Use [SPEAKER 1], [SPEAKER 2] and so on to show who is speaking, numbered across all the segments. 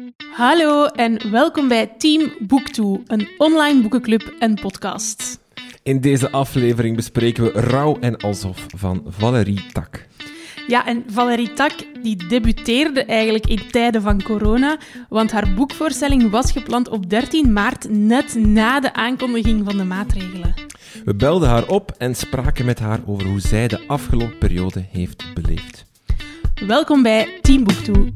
[SPEAKER 1] Hallo en welkom bij Team Book2, een online boekenclub en podcast.
[SPEAKER 2] In deze aflevering bespreken we Rauw en Alsof van Valérie Tak.
[SPEAKER 1] Ja, en Valérie Tak die debuteerde eigenlijk in tijden van corona, want haar boekvoorstelling was gepland op 13 maart, net na de aankondiging van de maatregelen.
[SPEAKER 2] We belden haar op en spraken met haar over hoe zij de afgelopen periode heeft beleefd.
[SPEAKER 1] Welkom bij Team Book2.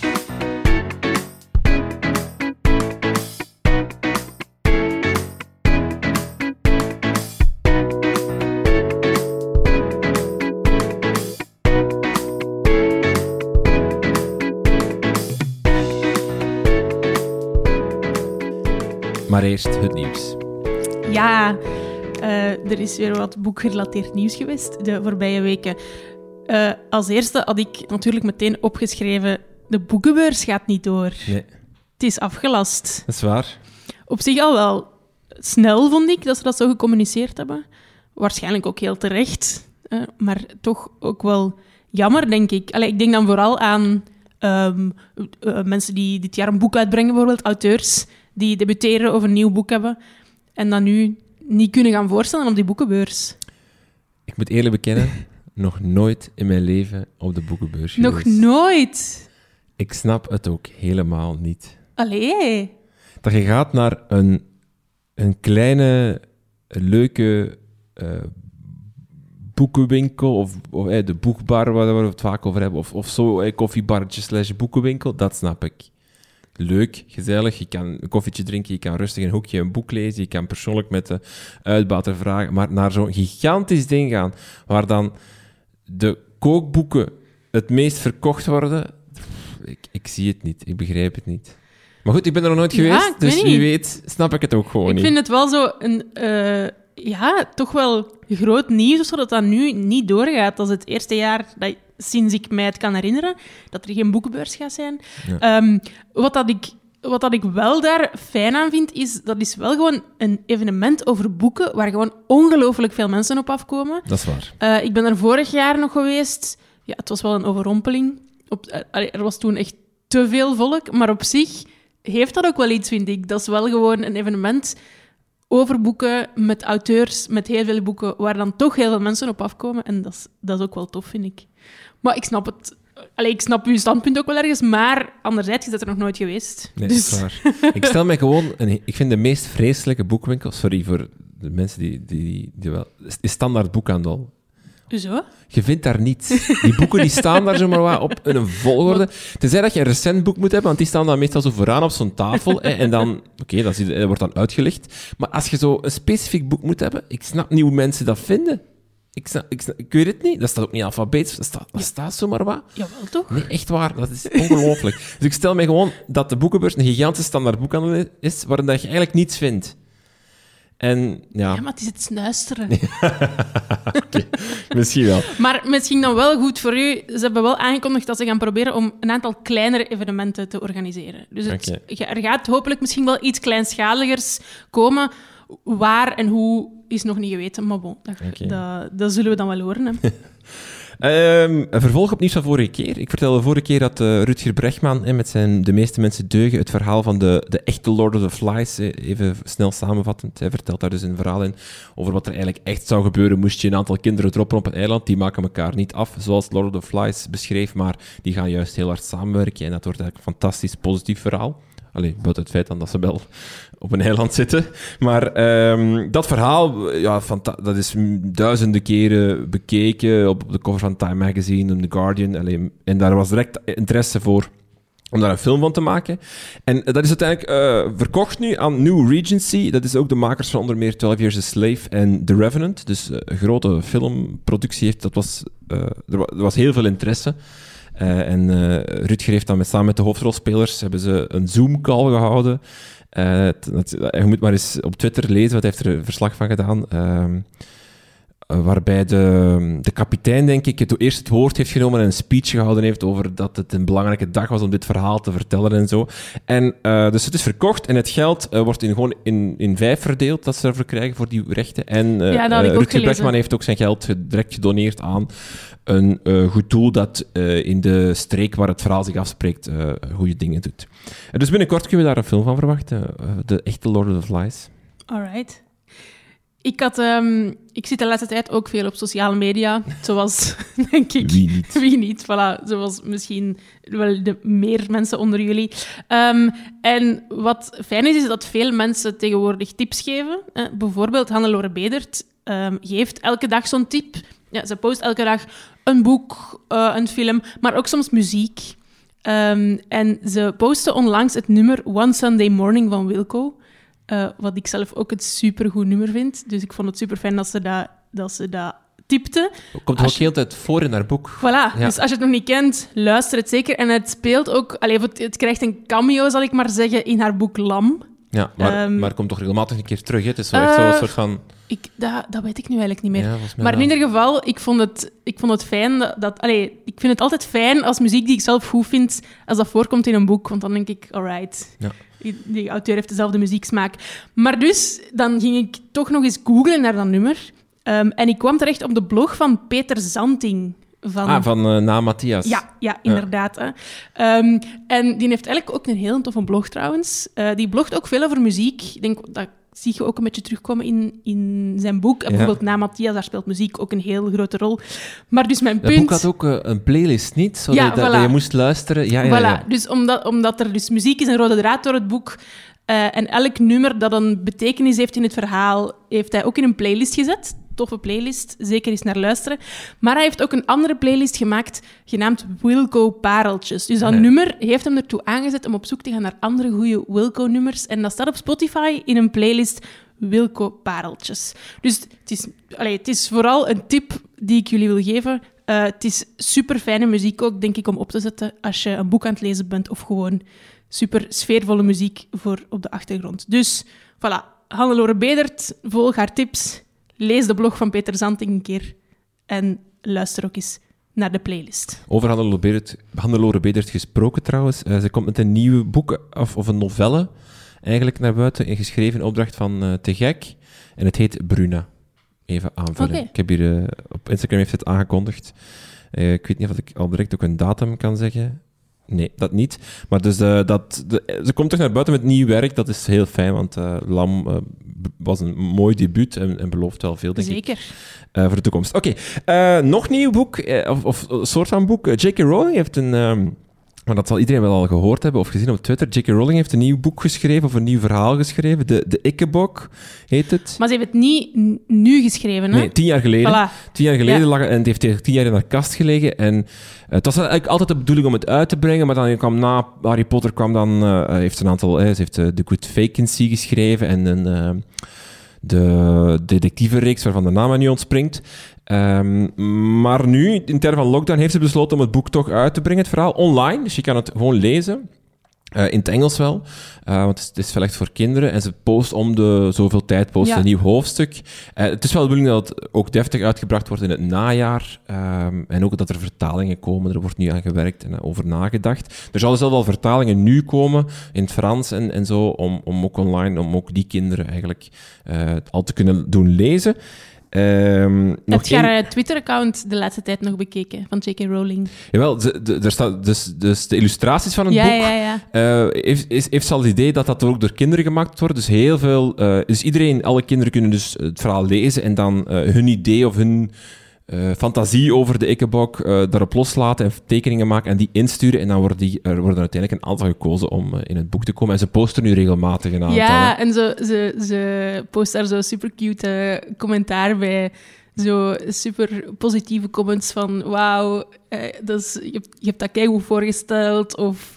[SPEAKER 2] Maar eerst het nieuws.
[SPEAKER 1] Ja, er is weer wat boekgerelateerd nieuws geweest de voorbije weken. Als eerste had ik natuurlijk meteen opgeschreven, de boekenbeurs gaat niet door.
[SPEAKER 2] Nee.
[SPEAKER 1] Het is afgelast.
[SPEAKER 2] Dat is waar.
[SPEAKER 1] Op zich al wel snel, vond ik, dat ze dat zo gecommuniceerd hebben. Waarschijnlijk ook heel terecht, maar toch ook wel jammer, denk ik. Allee, ik denk dan vooral aan mensen die dit jaar een boek uitbrengen, bijvoorbeeld auteurs die debuteren of een nieuw boek hebben en dan nu niet kunnen gaan voorstellen op die boekenbeurs.
[SPEAKER 2] Ik moet eerlijk bekennen, nog nooit in mijn leven op de boekenbeurs
[SPEAKER 1] Nog
[SPEAKER 2] geweest.
[SPEAKER 1] nooit?
[SPEAKER 2] Ik snap het ook helemaal niet.
[SPEAKER 1] Allee.
[SPEAKER 2] Dat je gaat naar een kleine, leuke boekenwinkel, of de boekbar waar we het vaak over hebben, of zo, koffiebarretje / boekenwinkel, dat snap ik. Leuk, gezellig, je kan een koffietje drinken, je kan rustig in een hoekje een boek lezen, je kan persoonlijk met de uitbater vragen, maar naar zo'n gigantisch ding gaan, waar dan de kookboeken het meest verkocht worden, ik zie het niet, ik begrijp het niet. Maar goed, ik ben er nog nooit geweest, dus wie weet snap ik het ook gewoon niet.
[SPEAKER 1] Ik vind het wel zo een, toch wel groot nieuws, zodat dat nu niet doorgaat. Dat is het eerste jaar sinds ik mij het kan herinneren, dat er geen boekenbeurs gaat zijn.
[SPEAKER 2] Ja.
[SPEAKER 1] Wat dat ik wel daar fijn aan vind, is dat is wel gewoon een evenement over boeken waar gewoon ongelooflijk veel mensen op afkomen.
[SPEAKER 2] Dat is waar.
[SPEAKER 1] Ik ben er vorig jaar nog geweest. Ja, het was wel een overrompeling. Er was toen echt te veel volk, maar op zich heeft dat ook wel iets, vind ik. Dat is wel gewoon een evenement over boeken, met auteurs, met heel veel boeken, waar dan toch heel veel mensen op afkomen. En dat is ook wel tof, vind ik. Maar ik snap het. Ik snap uw standpunt ook wel ergens, maar anderzijds is dat er nog nooit geweest.
[SPEAKER 2] Nee,
[SPEAKER 1] dus.
[SPEAKER 2] dat is waar. Ik stel mij gewoon... Ik vind de meest vreselijke boekwinkel... Sorry voor de mensen die wel... is standaard boekhandel.
[SPEAKER 1] Zo?
[SPEAKER 2] Je vindt daar niets. Die boeken die staan daar zomaar wat op in een volgorde. Tenzij dat je een recent boek moet hebben, want die staan dan meestal zo vooraan op zo'n tafel. En dan... Oké, dat wordt dan uitgelicht. Maar als je zo een specifiek boek moet hebben, ik snap niet hoe mensen dat vinden. Ik weet het niet. Dat staat ook niet alfabetisch. Dat staat zomaar wat.
[SPEAKER 1] Jawel, toch?
[SPEAKER 2] Nee, echt waar. Dat is ongelooflijk. Dus ik stel mij gewoon dat de boekenbeurs een gigantische standaard boekhandel is, waarin dat je eigenlijk niets vindt. En ja...
[SPEAKER 1] Ja, maar het is het snuisteren.
[SPEAKER 2] Okay, misschien wel.
[SPEAKER 1] Maar misschien dan wel goed voor u. Ze hebben wel aangekondigd dat ze gaan proberen om een aantal kleinere evenementen te organiseren. Dus er gaat hopelijk misschien wel iets kleinschaligers komen. Waar en hoe is nog niet geweten, maar bon, dat zullen we dan wel horen. Hè.
[SPEAKER 2] Een vervolg op nieuws van vorige keer. Ik vertelde vorige keer dat Rutger Bregman met zijn De meeste mensen deugen het verhaal van de echte Lord of the Flies, even snel samenvattend, hij vertelt daar dus een verhaal in over wat er eigenlijk echt zou gebeuren moest je een aantal kinderen droppen op een eiland. Die maken elkaar niet af, zoals Lord of the Flies beschreef, maar die gaan juist heel hard samenwerken en dat wordt eigenlijk een fantastisch positief verhaal. Allee, buiten het feit dan dat ze wel op een eiland zitten. Maar dat verhaal, ja, dat is duizenden keren bekeken op de cover van Time Magazine en The Guardian. Allee, en daar was direct interesse voor om daar een film van te maken. En dat is uiteindelijk verkocht nu aan New Regency. Dat is ook de makers van onder meer 12 Years a Slave en The Revenant. Dus een grote filmproductie heeft. Er was heel veel interesse. Rutger heeft dan samen met de hoofdrolspelers hebben ze een Zoom-call gehouden. Je moet maar eens op Twitter lezen, wat hij heeft er verslag van gedaan. waarbij de kapitein, denk ik, eerst het woord heeft genomen en een speech gehouden heeft over dat het een belangrijke dag was om dit verhaal te vertellen en zo. En dus het is verkocht en het geld wordt gewoon in 5 verdeeld dat ze ervoor krijgen voor die rechten. En Rutger Bregman heeft ook zijn geld direct gedoneerd aan een goed doel dat in de streek waar het verhaal zich afspreekt goede dingen doet. Dus binnenkort kunnen we daar een film van verwachten. De echte Lord of the Flies.
[SPEAKER 1] Alright. Ik zit de laatste tijd ook veel op sociale media, zoals, denk ik... Wie niet, voilà. Zoals misschien wel de meer mensen onder jullie. En wat fijn is dat veel mensen tegenwoordig tips geven. Bijvoorbeeld Hannelore Bedert geeft elke dag zo'n tip. Ja, ze post elke dag een boek, een film, maar ook soms muziek. En ze posten onlangs het nummer One Sunday Morning van Wilco. Wat ik zelf ook een supergoed nummer vind. Dus ik vond het super fijn dat ze dat tipte.
[SPEAKER 2] Komt ook heel tijd voor in haar boek.
[SPEAKER 1] Voilà, ja. Dus als je het nog niet kent, luister het zeker. En het speelt ook... het krijgt een cameo, zal ik maar zeggen, in haar boek Lam. Ja,
[SPEAKER 2] maar het komt toch regelmatig een keer terug, hè? Het is wel echt zo'n soort van...
[SPEAKER 1] Dat weet ik nu eigenlijk niet meer. Ja, maar in ieder geval, ik vond het fijn ik vind het altijd fijn als muziek die ik zelf goed vind, als dat voorkomt in een boek. Want dan denk ik, alright... Ja. Die auteur heeft dezelfde muzieksmaak. Maar dus, dan ging ik toch nog eens googlen naar dat nummer. En ik kwam terecht op de blog van Peter Zanting.
[SPEAKER 2] Van Na Matthias.
[SPEAKER 1] Ja, inderdaad. Hè. En die heeft eigenlijk ook een heel toffe blog trouwens. Die blogt ook veel over muziek. Ik denk, dat zie je ook een beetje terugkomen in zijn boek. En bijvoorbeeld Na Matthias, daar speelt muziek ook een heel grote rol. Maar dus mijn punt...
[SPEAKER 2] Het boek had ook een playlist, niet? Zodat dat je moest luisteren. Ja.
[SPEAKER 1] Dus omdat er dus muziek is, een rode draad door het boek... en elk nummer dat een betekenis heeft in het verhaal, heeft hij ook in een playlist gezet. Toffe playlist, zeker eens naar luisteren. Maar hij heeft ook een andere playlist gemaakt, genaamd Wilco Pareltjes. Dus dat nummer heeft hem ertoe aangezet om op zoek te gaan naar andere goede Wilco-nummers. En dat staat op Spotify in een playlist Wilco Pareltjes. Dus het is vooral een tip die ik jullie wil geven. Het is super fijne muziek ook, denk ik, om op te zetten als je een boek aan het lezen bent of gewoon super sfeervolle muziek voor op de achtergrond. Dus, voilà. Hannelore Bedert, volg haar tips. Lees de blog van Peter Zanting een keer. En luister ook eens naar de playlist.
[SPEAKER 2] Over Hannelore Bedert gesproken trouwens. Ze komt met een nieuw boek, of een novelle, eigenlijk naar buiten. En geschreven in opdracht van Te Gek. En het heet Bruna. Even aanvullen. Okay. Ik heb hier op Instagram heeft het aangekondigd. Ik weet niet of ik al direct ook een datum kan zeggen. Nee, dat niet. Maar dus ze komt toch naar buiten met nieuw werk. Dat is heel fijn, want Lam was een mooi debuut en belooft wel veel, denk ik.
[SPEAKER 1] Zeker.
[SPEAKER 2] Voor de toekomst. Oké, nog nieuw boek, of soort van boek. J.K. Rowling heeft maar dat zal iedereen wel al gehoord hebben of gezien op Twitter. J.K. Rowling heeft een nieuw boek geschreven, of een nieuw verhaal geschreven. De Ikkebok heet het.
[SPEAKER 1] Maar ze heeft het niet nu geschreven, hè?
[SPEAKER 2] Nee, 10 jaar geleden. Voilà. 10 jaar geleden lag het, en het heeft 10 jaar in haar kast gelegen. En het was eigenlijk altijd de bedoeling om het uit te brengen, maar dan kwam na Harry Potter heeft ze een aantal... ze heeft The Good Vacancy geschreven en de detectivenreeks waarvan de naam nu ontspringt. Maar nu, in termen van lockdown, heeft ze besloten om het boek toch uit te brengen, het verhaal, online. Dus je kan het gewoon lezen. In het Engels wel, want het is wel echt voor kinderen. En ze post om de zoveel tijd een nieuw hoofdstuk. Het is wel de bedoeling dat het ook deftig uitgebracht wordt in het najaar. En ook dat er vertalingen komen. Er wordt nu aan gewerkt en over nagedacht. Er zullen zelfs wel vertalingen nu komen in het Frans en zo, om ook online, om ook die kinderen eigenlijk al te kunnen doen lezen.
[SPEAKER 1] Heb je haar Twitter-account de laatste tijd nog bekeken, van J.K. Rowling?
[SPEAKER 2] Jawel, er staat dus de illustraties van het boek. Heeft ze al het idee dat dat ook door kinderen gemaakt wordt. Dus heel veel... dus alle kinderen kunnen dus het verhaal lezen en dan hun idee of hun fantasie over de Ikkebok daarop loslaten en tekeningen maken en die insturen. En dan worden uiteindelijk een aantal gekozen om in het boek te komen. En ze posten nu regelmatig een aantal.
[SPEAKER 1] Ja, en ze post daar zo super cute commentaar bij. Zo super positieve comments van wauw, je hebt dat keigoed voorgesteld. Of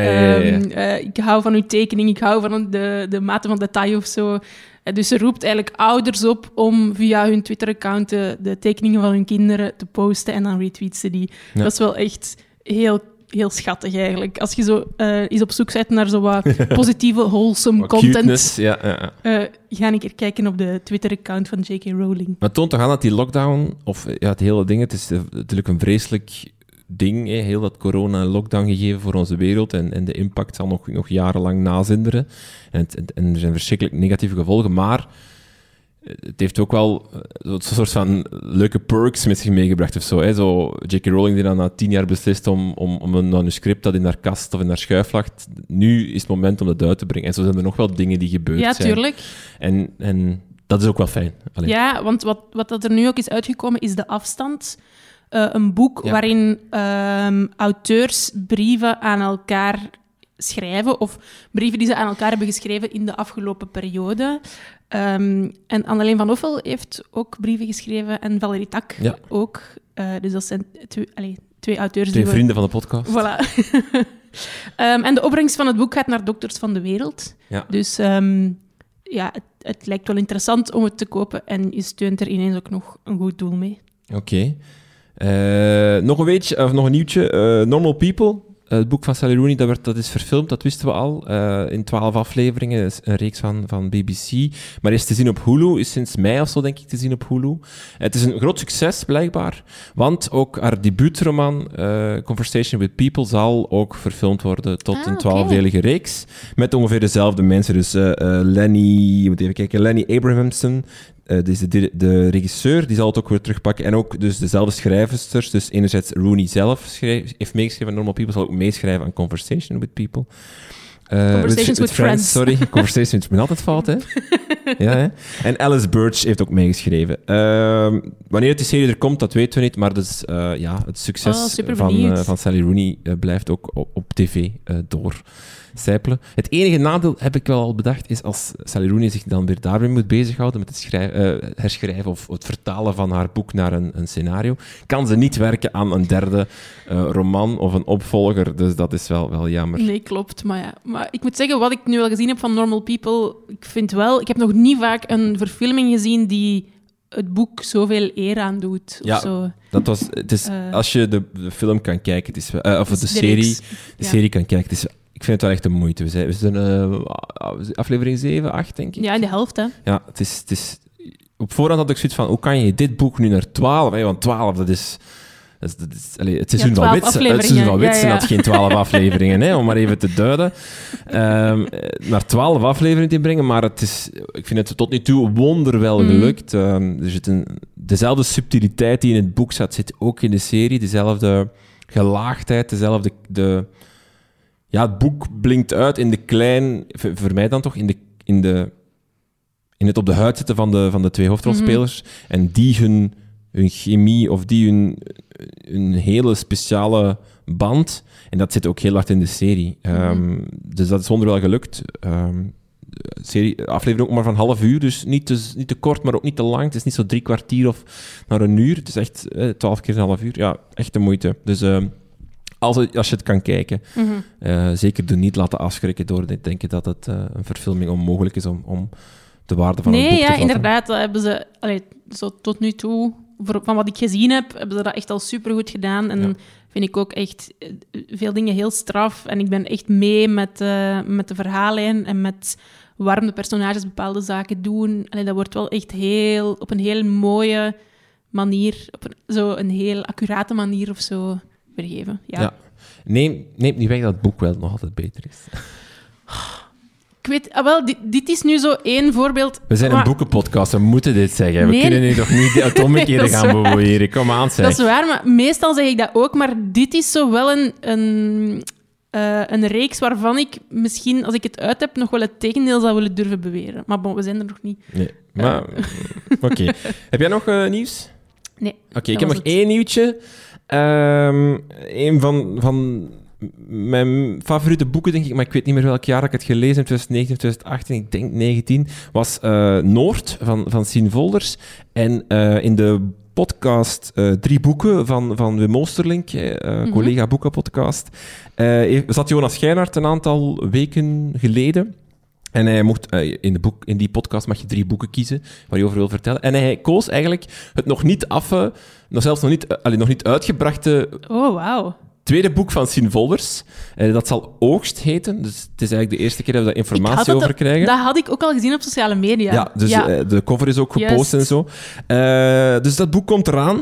[SPEAKER 1] ik hou van uw tekening, ik hou van de mate van detail of zo. Dus ze roept eigenlijk ouders op om via hun Twitter-account de tekeningen van hun kinderen te posten en dan retweet ze die. Ja. Dat is wel echt heel heel schattig eigenlijk. Als je zo eens op zoek bent naar zo wat positieve, wholesome content.
[SPEAKER 2] Cuteness, ja.
[SPEAKER 1] Ga een keer kijken op de Twitter-account van J.K. Rowling.
[SPEAKER 2] Maar het toont toch aan dat die lockdown, of het hele ding, het is natuurlijk een vreselijk ding, heel dat corona een lockdown gegeven voor onze wereld en de impact zal nog jarenlang nazinderen. En er zijn verschrikkelijk negatieve gevolgen, maar het heeft ook wel een soort van leuke perks met zich meegebracht of zo. Zo J.K. Rowling die dan na 10 jaar beslist om een manuscript dat in haar kast of in haar schuif lag. Nu is het moment om dat uit te brengen. En zo zijn er nog wel dingen die gebeurd zijn.
[SPEAKER 1] Ja, tuurlijk.
[SPEAKER 2] En dat is ook wel fijn. Allee.
[SPEAKER 1] Ja, want wat dat er nu ook is uitgekomen, is De Afstand. Een boek waarin auteurs brieven aan elkaar schrijven, of brieven die ze aan elkaar hebben geschreven in de afgelopen periode. En Anneleen van Offel heeft ook brieven geschreven en Valerie Tak ook. Dus dat zijn twee auteurs.
[SPEAKER 2] Twee vrienden van de podcast.
[SPEAKER 1] Voilà. En de opbrengst van het boek gaat naar Dokters van de Wereld. Ja. Dus het lijkt wel interessant om het te kopen en je steunt er ineens ook nog een goed doel mee.
[SPEAKER 2] Oké. Nog een nieuwtje. Normal People. Het boek van Sally Rooney, dat is verfilmd, dat wisten we al. In 12 afleveringen, is een reeks van BBC. Maar is te zien op Hulu, is sinds mei of zo, denk ik, te zien op Hulu. Het is een groot succes, blijkbaar. Want ook haar debuutroman, Conversation with People, zal ook verfilmd worden tot een 12-delige reeks. Met ongeveer dezelfde mensen. Dus Lenny Abrahamson, de regisseur, die zal het ook weer terugpakken. En ook dus dezelfde schrijvers. Dus enerzijds Rooney zelf heeft meegeschreven aan Normal People, zal ook meeschrijven aan Conversation with People.
[SPEAKER 1] Conversations with Friends.
[SPEAKER 2] Sorry, Conversations met altijd fout, hè? Ja, hè? En Alice Birch heeft ook meegeschreven. Wanneer die serie er komt, dat weten we niet, maar dus, het succes van Sally Rooney blijft ook op tv doorcijpelen. Het enige nadeel, heb ik wel al bedacht, is als Sally Rooney zich dan weer daarmee moet bezighouden met het herschrijven of het vertalen van haar boek naar een scenario, kan ze niet werken aan een derde roman of een opvolger, dus dat is wel jammer.
[SPEAKER 1] Nee, klopt. Maar ik moet zeggen, wat ik nu al gezien heb van Normal People, ik heb nog niet vaak een verfilming gezien die het boek zoveel eer aan doet.
[SPEAKER 2] Als je de film kan kijken, of de serie kan kijken, ik vind het wel echt een moeite. We zijn aflevering 7, 8, denk ik.
[SPEAKER 1] Ja, in de helft, hè.
[SPEAKER 2] Ja, het is op voorhand had ik zoiets van, hoe kan je dit boek nu naar 12? Want 12, dat is het seizoen van Witsen had geen 12 afleveringen, hè, om maar even te duiden. Naar 12 afleveringen te brengen, maar ik vind het tot nu toe wonderwel gelukt. Er zit dezelfde subtiliteit die in het boek zit ook in de serie. Dezelfde gelaagdheid, het boek blinkt uit in de klein... Voor mij dan toch, in het op de huid zetten van de twee hoofdrolspelers. En die hun chemie of die hun hele speciale band. En dat zit ook heel hard in de serie. Dus dat is wonderwel gelukt. Aflevering ook maar van half uur, dus niet te kort, maar ook niet te lang. Het is niet zo 3 kwartier of naar een uur. Het is echt 12 keer een half uur. Ja, echt de moeite. Dus als je het kan kijken, zeker er niet laten afschrikken door te denken dat het een verfilming onmogelijk is om de waarde van het boek te vatten.
[SPEAKER 1] Nee, inderdaad. Dat hebben ze zo tot nu toe, van wat ik gezien heb, hebben ze dat echt al supergoed gedaan. En vind ik ook echt veel dingen heel straf. En ik ben echt mee met de verhaallijn en met waarom de personages bepaalde zaken doen. Dat wordt wel echt op een heel mooie manier, op een heel accurate manier of zo weergeven. Ja.
[SPEAKER 2] Neem niet weg dat het boek wel nog altijd beter is.
[SPEAKER 1] Ik weet, dit is nu zo één voorbeeld.
[SPEAKER 2] We zijn een boekenpodcast, we moeten dit zeggen. We kunnen nu toch niet het omgekeerde gaan beweren. Kom aan, zeg.
[SPEAKER 1] Dat is waar, maar meestal zeg ik dat ook. Maar dit is zo wel een reeks waarvan ik misschien, als ik het uit heb, nog wel het tegendeel zou willen durven beweren. Maar bon, we zijn er nog niet.
[SPEAKER 2] Nee, maar... Oké. Heb jij nog nieuws?
[SPEAKER 1] Nee.
[SPEAKER 2] Oké, ik heb nog één nieuwtje. Een van mijn favoriete boeken, denk ik, maar ik weet niet meer welk jaar ik het gelezen heb, 2019 of 2018, ik denk 19, was Noord van Sien Volders. En in de podcast 3 boeken van Wim Oosterlink, collega boekenpodcast, zat Jonas Geinaert een aantal weken geleden. En hij mocht, in die podcast mag je 3 boeken kiezen waar je over wil vertellen. En hij koos eigenlijk het nog niet uitgebrachte...
[SPEAKER 1] Oh, wauw.
[SPEAKER 2] tweede boek van Sien Volders. Dat zal Oogst heten. Dus het is eigenlijk de eerste keer dat we daar informatie over krijgen.
[SPEAKER 1] Dat had ik ook al gezien op sociale media.
[SPEAKER 2] Ja, dus de cover is ook gepost en zo. Dus dat boek komt eraan.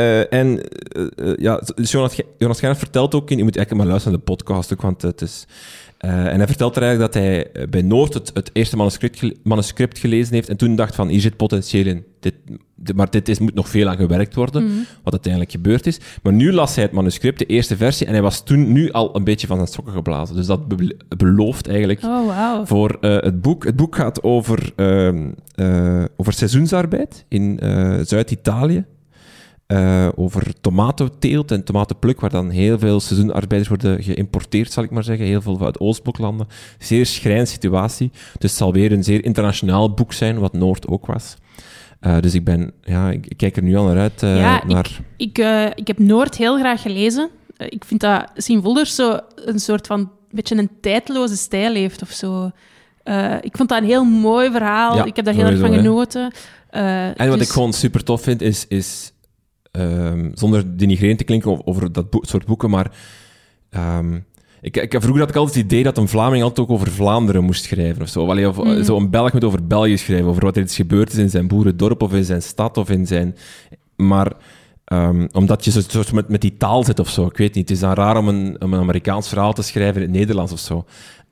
[SPEAKER 2] Dus Jonas Gaarne vertelt ook je moet eigenlijk maar luisteren naar de podcast ook, want het is... en hij vertelt er eigenlijk dat hij bij Noord het eerste manuscript gelezen heeft en toen dacht van, hier zit potentieel in. Maar moet nog veel aan gewerkt worden, wat uiteindelijk gebeurd is. Maar nu las hij het manuscript, de eerste versie, en hij was toen nu al een beetje van zijn sokken geblazen. Dus dat belooft eigenlijk voor het boek. Het boek gaat over seizoensarbeid in Zuid-Italië. Over tomatenteelt en tomatenpluk, waar dan heel veel seizoenarbeiders worden geïmporteerd, zal ik maar zeggen. Heel veel uit Oostbloklanden. Zeer schrijnende situatie. Dus het zal weer een zeer internationaal boek zijn, wat Noord ook was. Dus ik kijk er nu al naar uit.
[SPEAKER 1] Ik heb Noord heel graag gelezen. Ik vind dat Sien Volders zo een soort van beetje een tijdloze stijl heeft of zo. Ik vond dat een heel mooi verhaal. Ja, ik heb daar heel erg van genoten.
[SPEAKER 2] En wat ik gewoon super tof vind, is zonder denigrerend te klinken over dat soort boeken, maar vroeger had ik altijd het idee dat een Vlaming altijd ook over Vlaanderen moest schrijven of zo. Of zo een Belg moet over België schrijven, over wat er iets gebeurd is in zijn boerendorp of in zijn stad of in zijn... Maar omdat je zo met die taal zit of zo, ik weet niet. Het is dan raar om een Amerikaans verhaal te schrijven in het Nederlands of zo.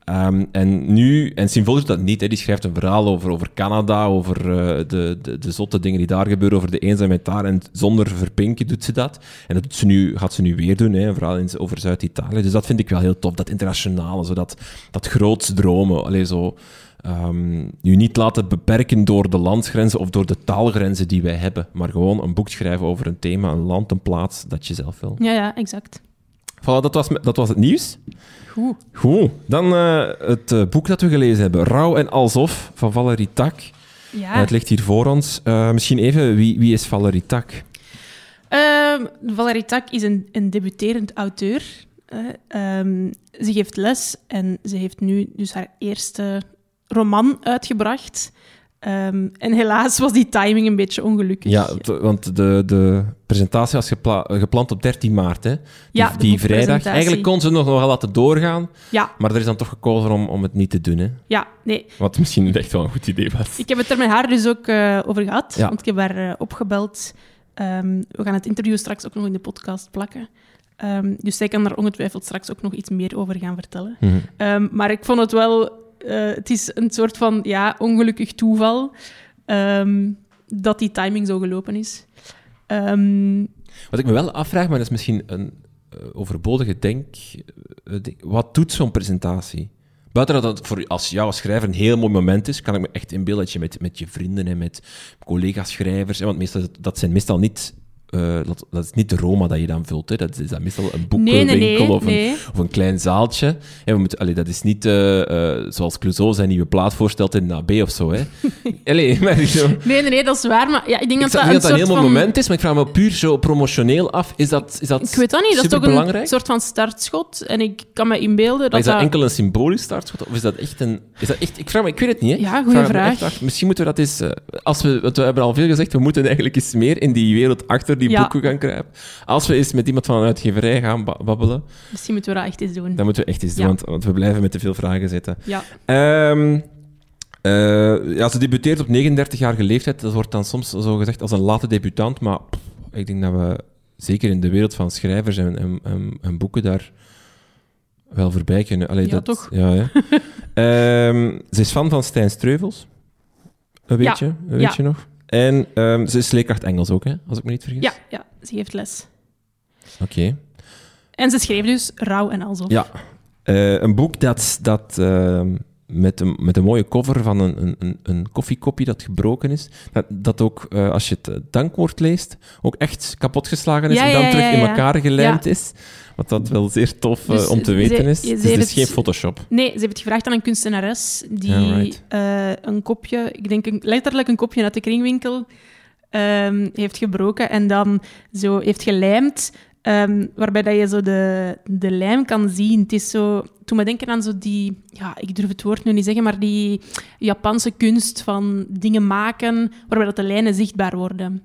[SPEAKER 2] En Sien Volders dat niet. Hè. Die schrijft een verhaal over Canada, over de zotte dingen die daar gebeuren, over de eenzaamheid daar. En zonder verpinken doet ze dat. En dat gaat ze nu weer doen, hè, een verhaal over Zuid-Italië. Dus dat vind ik wel heel tof, dat internationale, dat groots dromen. Je niet laten beperken door de landsgrenzen of door de taalgrenzen die wij hebben, maar gewoon een boek schrijven over een thema, een land, een plaats dat je zelf wil.
[SPEAKER 1] Ja, exact.
[SPEAKER 2] Voilà, dat was het nieuws. Goed. Dan het boek dat we gelezen hebben. Rauw en Alsof, van Valerie Tak.
[SPEAKER 1] Ja.
[SPEAKER 2] Het ligt hier voor ons. Misschien even, wie is Valerie Tak?
[SPEAKER 1] Valerie Tak is een debuterend auteur. Ze geeft les en ze heeft nu dus haar eerste roman uitgebracht. En helaas was die timing een beetje ongelukkig.
[SPEAKER 2] Ja, want de presentatie was gepland op 13 maart, hè? Die vrijdag. Eigenlijk kon ze nog wel laten doorgaan, maar er is dan toch gekozen om het niet te doen, hè?
[SPEAKER 1] Ja, nee.
[SPEAKER 2] Wat misschien echt wel een goed idee was.
[SPEAKER 1] Ik heb het er met haar dus ook over gehad, want ik heb haar opgebeld. We gaan het interview straks ook nog in de podcast plakken. Dus zij kan daar ongetwijfeld straks ook nog iets meer over gaan vertellen. Mm-hmm. Maar ik vond het wel... het is een soort van ongelukkig toeval dat die timing zo gelopen is.
[SPEAKER 2] Wat ik me wel afvraag, maar dat is misschien een overbodige wat doet zo'n presentatie? Buiten dat het voor als jou als schrijver een heel mooi moment is, kan ik me echt inbeelden dat je met je vrienden en met collega-schrijvers, want meestal, dat zijn meestal niet... dat is niet de Roma dat je dan vult. Hè. Dat is dan meestal een boekenwinkel of een klein zaaltje. En dat is niet zoals Clouseau zijn nieuwe plaat voorstelt in AB of zo. Hè.
[SPEAKER 1] Nee, dat is waar. Maar ik denk dat
[SPEAKER 2] dat een heel mooi moment is, maar ik vraag me puur zo promotioneel af. Is dat
[SPEAKER 1] ik weet dat niet. Dat is toch een soort van startschot. En ik kan me inbeelden dat...
[SPEAKER 2] Is dat enkel een symbolisch startschot? Of is dat echt een... Ik weet het niet. Hè.
[SPEAKER 1] Ja, goede vraag.
[SPEAKER 2] Misschien moeten we dat eens... we hebben al veel gezegd, we moeten eigenlijk eens meer in die wereld achter die boeken gaan krijpen. Als we eens met iemand van een uitgeverij gaan babbelen...
[SPEAKER 1] Misschien moeten we dat echt eens doen.
[SPEAKER 2] Dat moeten we echt eens doen, want we blijven met te veel vragen zitten.
[SPEAKER 1] Ja.
[SPEAKER 2] Ze debuteert op 39-jarige leeftijd. Dat wordt dan soms zo gezegd als een late debutant, maar ik denk dat we zeker in de wereld van schrijvers en boeken daar wel voorbij kunnen.
[SPEAKER 1] Toch?
[SPEAKER 2] Ja. Ze is fan van Stijn Streuvels. Weet je nog? En ze is leerkracht Engels ook, hè? Als ik me niet vergis.
[SPEAKER 1] Ja, ze geeft les.
[SPEAKER 2] Oké.
[SPEAKER 1] En ze schreef dus Rauw en Alsof.
[SPEAKER 2] Ja. Een boek dat met een mooie cover van een koffiekopje dat gebroken is. Dat ook, als je het dankwoord leest, ook echt kapotgeslagen is en dan terug in elkaar gelijmd is. Wat dat wel zeer tof om te weten is. Het is geen Photoshop.
[SPEAKER 1] Nee, ze heeft het gevraagd aan een kunstenares die een kopje, ik denk letterlijk een kopje uit de kringwinkel, heeft gebroken en dan zo heeft gelijmd, waarbij dat je zo de lijm kan zien. Het is zo... Toen me denken aan zo die... Ja, ik durf het woord nu niet zeggen, maar die Japanse kunst van dingen maken, waarbij dat de lijnen zichtbaar worden.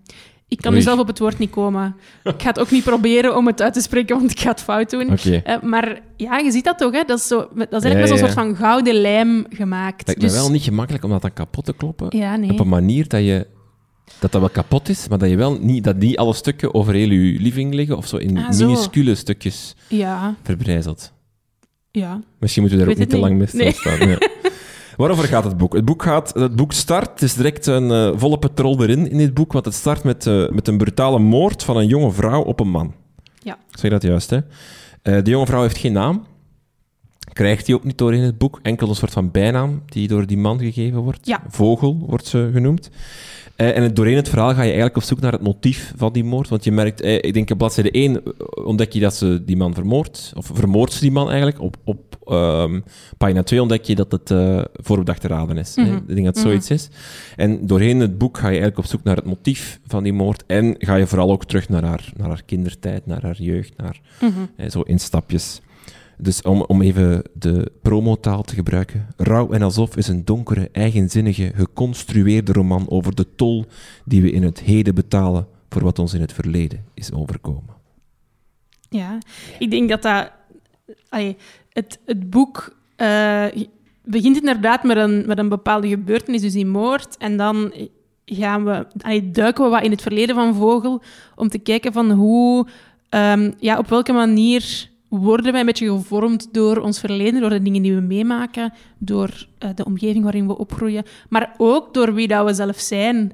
[SPEAKER 1] Ik kan
[SPEAKER 2] Oei.
[SPEAKER 1] nu zelf op het woord niet komen. Ik ga het ook niet proberen om het uit te spreken, want ik ga het fout doen.
[SPEAKER 2] Oké.
[SPEAKER 1] Maar ja, je ziet dat toch, hè? Dat is eigenlijk met
[SPEAKER 2] Ja,
[SPEAKER 1] zo'n
[SPEAKER 2] ja.
[SPEAKER 1] soort van gouden lijm gemaakt.
[SPEAKER 2] Lijkt me wel niet gemakkelijk om dat dan kapot te kloppen.
[SPEAKER 1] Ja, nee.
[SPEAKER 2] Op een manier dat wel kapot is, maar dat je wel dat niet alle stukken over heel je living liggen of zo in
[SPEAKER 1] Zo.
[SPEAKER 2] minuscule stukjes
[SPEAKER 1] Ja,
[SPEAKER 2] verbrijzeld.
[SPEAKER 1] ja.
[SPEAKER 2] Misschien moeten we daar
[SPEAKER 1] Ik
[SPEAKER 2] ook niet
[SPEAKER 1] weet
[SPEAKER 2] te
[SPEAKER 1] het
[SPEAKER 2] lang mee stilstaan. Nee. Waarover gaat het boek? Het boek start, het is direct een volle petrol erin in dit boek, want het start met een brutale moord van een jonge vrouw op een man.
[SPEAKER 1] Ja.
[SPEAKER 2] Zeg dat juist, hè? De jonge vrouw heeft geen naam. Krijgt die ook niet door in het boek. Enkel een soort van bijnaam die door die man gegeven wordt.
[SPEAKER 1] Ja.
[SPEAKER 2] Vogel wordt ze genoemd. En doorheen het verhaal ga je eigenlijk op zoek naar het motief van die moord. Want je merkt, ik denk op bladzijde 1 ontdek je dat ze die man vermoordt. Of vermoordt ze die man eigenlijk. Op pagina 2 ontdek je dat het voorbedachte raden is.
[SPEAKER 1] Mhm.
[SPEAKER 2] Ik denk dat het zoiets is. En doorheen het boek ga je eigenlijk op zoek naar het motief van die moord. En ga je vooral ook terug naar haar kindertijd, naar haar jeugd. Zo in stapjes. Dus om even de promotaal te gebruiken. Rauw en alsof is een donkere, eigenzinnige, geconstrueerde roman over de tol die we in het heden betalen voor wat ons in het verleden is overkomen.
[SPEAKER 1] Ja, ik denk dat het boek begint inderdaad met een bepaalde gebeurtenis, dus die moord. En dan duiken we wat in het verleden van Vogel om te kijken van hoe, op welke manier worden wij een beetje gevormd door ons verleden, door de dingen die we meemaken, door de omgeving waarin we opgroeien, maar ook door wie dat we zelf zijn.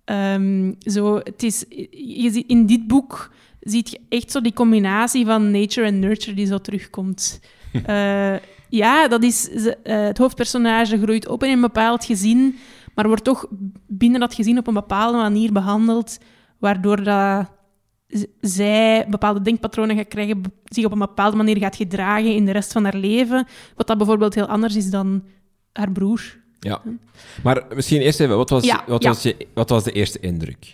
[SPEAKER 1] In dit boek zie je echt zo die combinatie van nature en nurture die zo terugkomt. Dat is... het hoofdpersonage groeit op in een bepaald gezin, maar wordt toch binnen dat gezin op een bepaalde manier behandeld, waardoor dat zij bepaalde denkpatronen gaat krijgen, zich op een bepaalde manier gaat gedragen in de rest van haar leven, wat dat bijvoorbeeld heel anders is dan haar broer.
[SPEAKER 2] Ja. Maar misschien eerst even, wat was de eerste indruk?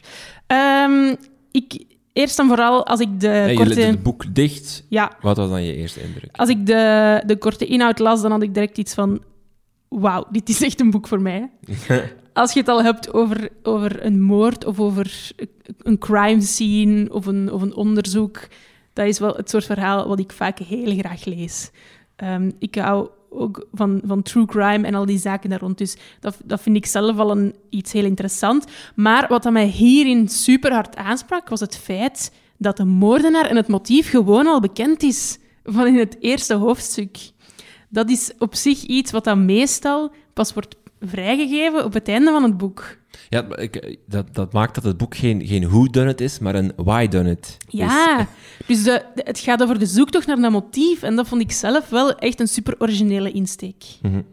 [SPEAKER 1] Eerst en vooral, als ik de korte...
[SPEAKER 2] Je liet het boek dicht.
[SPEAKER 1] Ja.
[SPEAKER 2] Wat was dan je eerste indruk?
[SPEAKER 1] Als ik de korte inhoud las, dan had ik direct iets van... Wauw, dit is echt een boek voor mij. Als je het al hebt over een moord of over een crime scene of een onderzoek, dat is wel het soort verhaal wat ik vaak heel graag lees. Ik hou ook van true crime en al die zaken daar rond. Dus dat vind ik zelf al iets heel interessant. Maar wat mij hierin super hard aansprak, was het feit dat de moordenaar en het motief gewoon al bekend is van in het eerste hoofdstuk. Dat is op zich iets wat dan meestal pas wordt vrijgegeven op het einde van het boek.
[SPEAKER 2] Ja, dat maakt dat het boek geen whodunit is, maar een whydunit.
[SPEAKER 1] Ja, dus het gaat over de zoektocht naar dat motief. En dat vond ik zelf wel echt een super originele insteek.
[SPEAKER 2] Mm-hmm.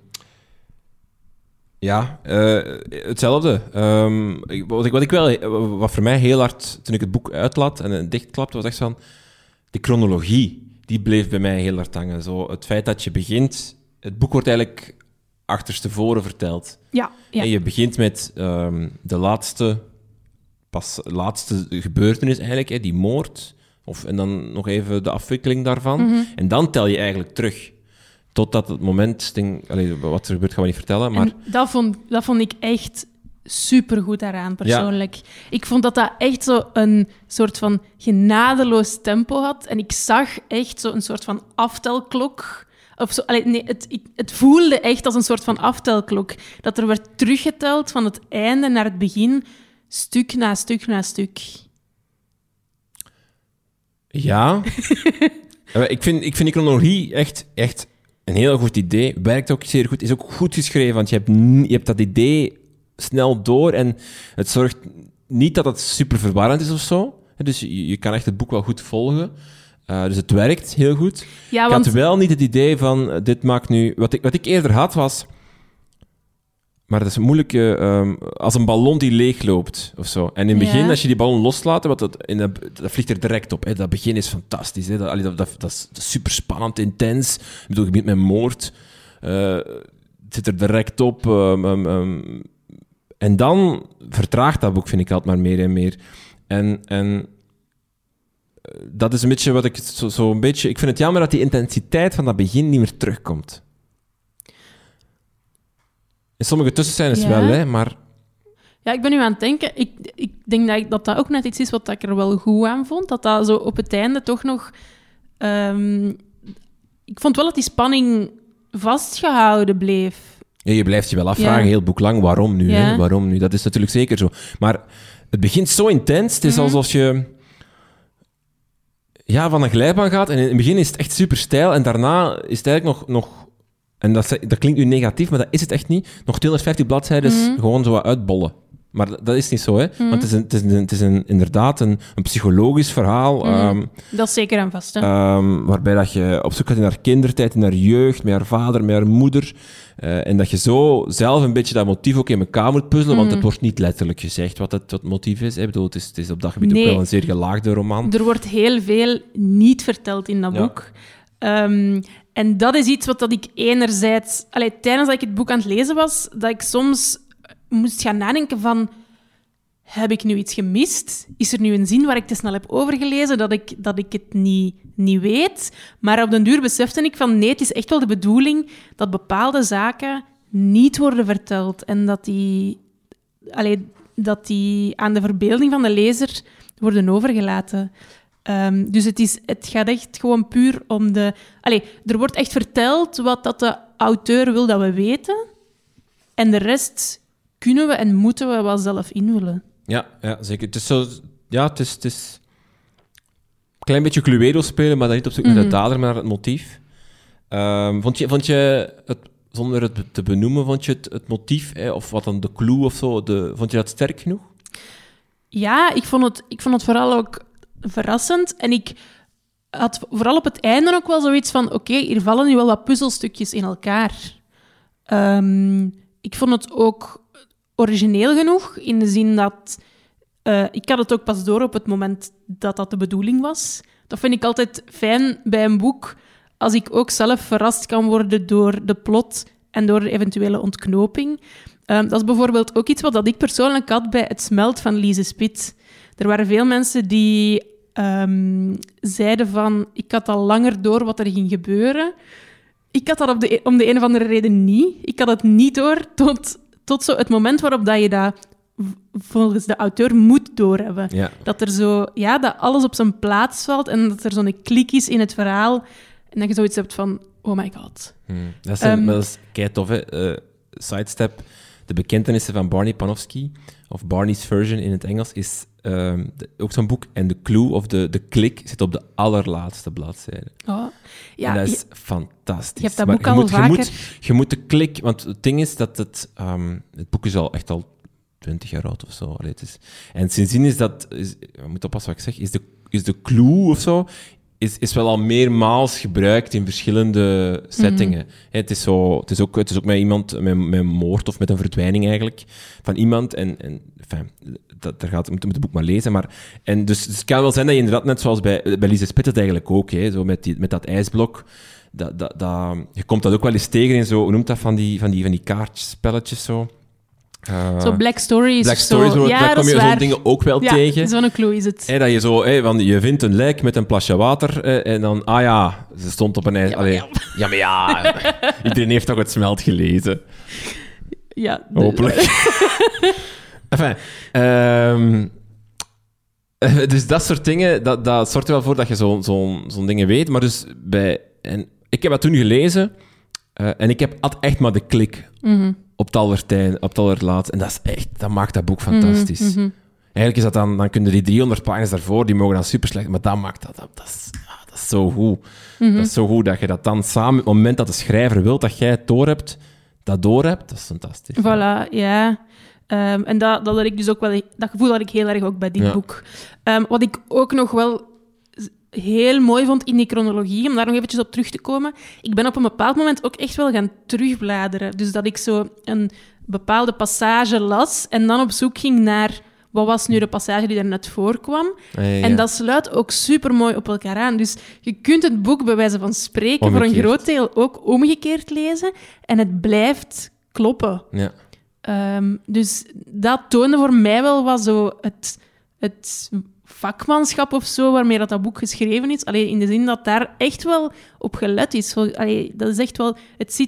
[SPEAKER 2] Ja, hetzelfde. Wat voor mij heel hard, toen ik het boek uitlaat en dichtklapte, was echt van... De chronologie, die bleef bij mij heel hard hangen. Zo, het feit dat je begint... Het boek wordt eigenlijk achterstevoren verteld.
[SPEAKER 1] Ja.
[SPEAKER 2] En je begint met de laatste gebeurtenis eigenlijk, hè, die moord. En dan nog even de afwikkeling daarvan.
[SPEAKER 1] Mm-hmm.
[SPEAKER 2] En dan tel je eigenlijk terug. Totdat het moment... wat er gebeurt gaan we niet vertellen, maar...
[SPEAKER 1] En dat vond ik echt supergoed daaraan, persoonlijk. Ja. Ik vond dat echt zo een soort van genadeloos tempo had. En ik zag echt zo een soort van aftelklok... Of zo, het voelde echt als een soort van aftelklok. Dat er werd teruggeteld van het einde naar het begin, stuk na stuk na stuk. Ja.
[SPEAKER 2] Ik vind die chronologie echt een heel goed idee. Werkt ook zeer goed. Is ook goed geschreven, want je hebt dat idee snel door en het zorgt niet dat het super verwarrend is of zo. Dus je kan echt het boek wel goed volgen. Dus het werkt heel goed.
[SPEAKER 1] Ja,
[SPEAKER 2] ik had wel niet het idee van, dit maakt nu... Wat ik eerder had was... Maar dat is een moeilijke... als een ballon die leegloopt, of zo. En in het begin, als je die ballon loslaat, dat vliegt er direct op. Hè. Dat begin is fantastisch. Hè. Dat is super spannend, intens. Ik bedoel, je begint met moord. Het zit er direct op. En dan vertraagt dat boek, vind ik altijd maar meer en meer. En dat is een beetje wat ik zo een beetje... Ik vind het jammer dat die intensiteit van dat begin niet meer terugkomt. In sommige tussenscènes wel, hè, maar...
[SPEAKER 1] Ja, ik ben nu aan het denken. Ik denk dat ook net iets is wat ik er wel goed aan vond. Dat zo op het einde toch nog... ik vond wel dat die spanning vastgehouden bleef.
[SPEAKER 2] Ja, je blijft je wel afvragen,
[SPEAKER 1] Ja.
[SPEAKER 2] heel boek lang, waarom nu?
[SPEAKER 1] Ja.
[SPEAKER 2] Hè? Waarom nu? Dat is natuurlijk zeker zo. Maar het begint zo intens. Het is alsof je van een glijbaan gaat en in het begin is het echt super steil en daarna is het eigenlijk nog en dat klinkt nu negatief, maar dat is het echt niet, nog 250 bladzijden gewoon zo wat uitbollen. Maar dat is niet zo, hè. Want het is inderdaad een psychologisch verhaal.
[SPEAKER 1] Dat is zeker en vast, hè.
[SPEAKER 2] Waarbij dat je op zoek gaat in haar kindertijd, in haar jeugd, met haar vader, met haar moeder. En dat je zo zelf een beetje dat motief ook in elkaar moet puzzelen, want het wordt niet letterlijk gezegd wat het motief is. Hè. Ik bedoel, het is op dat gebied ook wel een zeer gelaagde roman.
[SPEAKER 1] Er wordt heel veel niet verteld in dat boek. En dat is iets wat dat ik enerzijds... tijdens dat ik het boek aan het lezen was, dat ik soms moest gaan nadenken van... Heb ik nu iets gemist? Is er nu een zin waar ik te snel heb overgelezen dat ik het niet weet? Maar op den duur besefte ik van... Nee, het is echt wel de bedoeling dat bepaalde zaken niet worden verteld. En dat die aan de verbeelding van de lezer worden overgelaten. Dus het gaat echt gewoon puur om de... er wordt echt verteld wat dat de auteur wil dat we weten. En de rest kunnen we en moeten we wel zelf invullen.
[SPEAKER 2] Ja, zeker. Het is zo... Ja, het is een klein beetje Cluedo spelen, maar dan niet op zoek naar de dader, maar naar het motief. Vond je het, zonder het te benoemen, vond je het motief, of wat dan de clue of zo, vond je dat sterk genoeg?
[SPEAKER 1] Ja, ik vond het vooral ook verrassend. En ik had vooral op het einde ook wel zoiets van... Oké, hier vallen nu wel wat puzzelstukjes in elkaar. Ik vond het ook origineel genoeg, in de zin dat... ik had het ook pas door op het moment dat dat de bedoeling was. Dat vind ik altijd fijn bij een boek, als ik ook zelf verrast kan worden door de plot en door de eventuele ontknoping. Dat is bijvoorbeeld ook iets wat ik persoonlijk had bij Het Smelt van Lise Spit. Er waren veel mensen die zeiden van... Ik had al langer door wat er ging gebeuren. Ik had dat om de een of andere reden niet. Ik had het niet door tot zo het moment waarop dat je dat volgens de auteur moet doorhebben. Ja. Dat er zo... Ja, dat alles op zijn plaats valt en dat er zo'n klik is in het verhaal en dat je zoiets hebt van... Oh my god.
[SPEAKER 2] Dat is kei tof, hè. Sidestep. De bekentenissen van Barney Panofsky, of Barney's Version in het Engels, is ook zo'n boek. En de clue of de klik zit op de allerlaatste bladzijde.
[SPEAKER 1] Oh, ja,
[SPEAKER 2] en dat is fantastisch.
[SPEAKER 1] Je hebt dat boek al vaker...
[SPEAKER 2] Je moet de klik... Want het ding is dat het boek is echt al 20 jaar oud of zo. Allee, en sindsdien is dat... Je moet oppassen wat ik zeg. Is de clue of zo... Is wel al meermaals gebruikt in verschillende settingen. Het is ook met iemand, met moord of met een verdwijning eigenlijk, van iemand. Moet het boek maar lezen. Dus het kan wel zijn dat je inderdaad, net zoals bij Lise Spit het eigenlijk ook, zo met dat ijsblok, je komt dat ook wel eens tegen in zo, hoe noemt dat, van die kaartspelletjes zo.
[SPEAKER 1] Zo Black Stories.
[SPEAKER 2] Black Stories, daar kom je zo'n dingen ook wel tegen.
[SPEAKER 1] Ja, zo'n clue is het.
[SPEAKER 2] Dat je zo, je vindt een lijk met een plasje water en dan, ze stond op een ijs. Iedereen heeft toch Het Smelt gelezen?
[SPEAKER 1] Ja.
[SPEAKER 2] Hopelijk. Enfin, dus dat soort dingen, dat zorgt er wel voor dat je zo'n dingen weet. Maar dus ik heb dat toen gelezen en ik had echt maar de klik. Op het allerlaatst. En dat maakt dat boek fantastisch. Eigenlijk is dat dan kun je die 300 pagina's daarvoor, die mogen dan super slecht, maar dat maakt dat is zo goed. Dat is zo goed dat je dat dan samen, op het moment dat de schrijver wil dat jij het doorhebt, dat is fantastisch.
[SPEAKER 1] Voilà, ja. En dat had ik dus ook wel, dat gevoel had ik heel erg ook bij dit boek. Wat ik ook nog wel heel mooi vond in die chronologie, om daar nog eventjes op terug te komen. Ik ben op een bepaald moment ook echt wel gaan terugbladeren. Dus dat ik zo een bepaalde passage las en dan op zoek ging naar wat was nu de passage die er net voorkwam. En dat sluit ook supermooi op elkaar aan. Dus je kunt het boek bij wijze van spreken voor een groot deel ook omgekeerd lezen en het blijft kloppen.
[SPEAKER 2] Ja.
[SPEAKER 1] Dus dat toonde voor mij wel wat zo het vakmanschap of zo, waarmee dat boek geschreven is. Allee, in de zin dat daar echt wel op gelet is. Allee, dat is echt wel... Het zit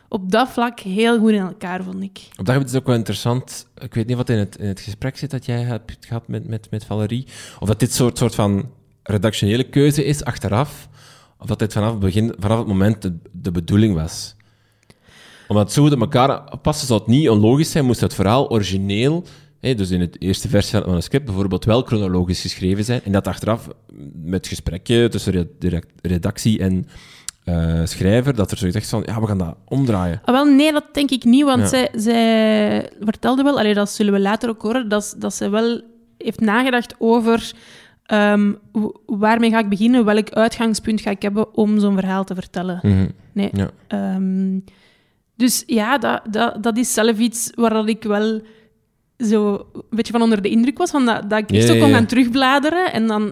[SPEAKER 1] op dat vlak heel goed in elkaar, vond ik.
[SPEAKER 2] Op dat gebied is het ook wel interessant. Ik weet niet wat in het gesprek zit dat jij hebt gehad met Valerie. Of dat dit soort van redactionele keuze is achteraf. Of dat dit vanaf het moment de bedoeling was. Omdat het zo goed op elkaar passen, zou het niet onlogisch zijn, moest het verhaal origineel, dus in het eerste versie van het manuscript, bijvoorbeeld wel chronologisch geschreven zijn. En dat achteraf, met gesprekje tussen redactie en schrijver, dat er zoiets echt van, ja, we gaan dat omdraaien.
[SPEAKER 1] Wel, nee, dat denk ik niet, want zij vertelde wel, dat zullen we later ook horen, dat ze wel heeft nagedacht over waarmee ga ik beginnen, welk uitgangspunt ga ik hebben om zo'n verhaal te vertellen.
[SPEAKER 2] Mm-hmm.
[SPEAKER 1] Nee.
[SPEAKER 2] Ja.
[SPEAKER 1] Dus ja, dat is zelf iets waar dat ik wel zo een beetje van onder de indruk was, van dat ik echt zo kon gaan terugbladeren en dan,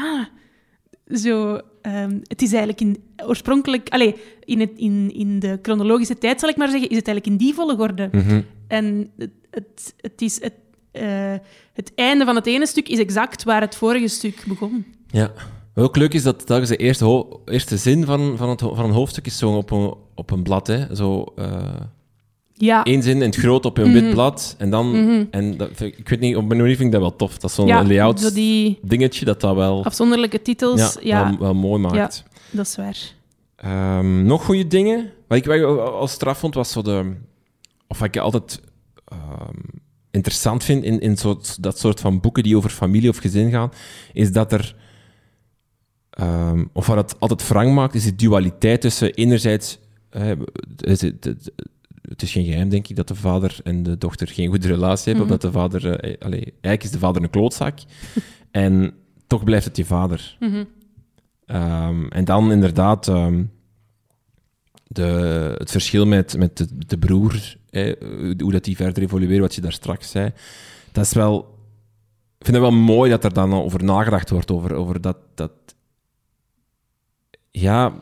[SPEAKER 1] het is eigenlijk oorspronkelijk... in de chronologische tijd, zal ik maar zeggen, is het eigenlijk in die volgorde.
[SPEAKER 2] Mm-hmm.
[SPEAKER 1] En het einde van het ene stuk is exact waar het vorige stuk begon.
[SPEAKER 2] Ja. Wat ook leuk is dat telkens de eerste zin van een hoofdstuk is zo op een blad, hè. Zo... Eén zin in het groot op een wit blad. En dan... En dat, ik weet niet, op mijn manier vind ik dat wel tof. Dat is zo'n layout dingetje dat wel...
[SPEAKER 1] Afzonderlijke titels.
[SPEAKER 2] Wel mooi maakt.
[SPEAKER 1] Ja, dat is waar.
[SPEAKER 2] Nog goede dingen? Wat ik als straf vond, was zo de... Of wat ik altijd interessant vind in dat soort van boeken die over familie of gezin gaan, is dat er... of wat het altijd wrang maakt, is die dualiteit tussen enerzijds... Het is geen geheim, denk ik, dat de vader en de dochter geen goede relatie hebben. Of dat de vader... eigenlijk is de vader een klootzak. En toch blijft het je vader.
[SPEAKER 1] Mm-hmm.
[SPEAKER 2] En dan inderdaad... het verschil met de broer, hoe dat die verder evolueert, wat je daar straks zei. Dat is wel... Ik vind het wel mooi dat er dan over nagedacht wordt, over dat... Ja...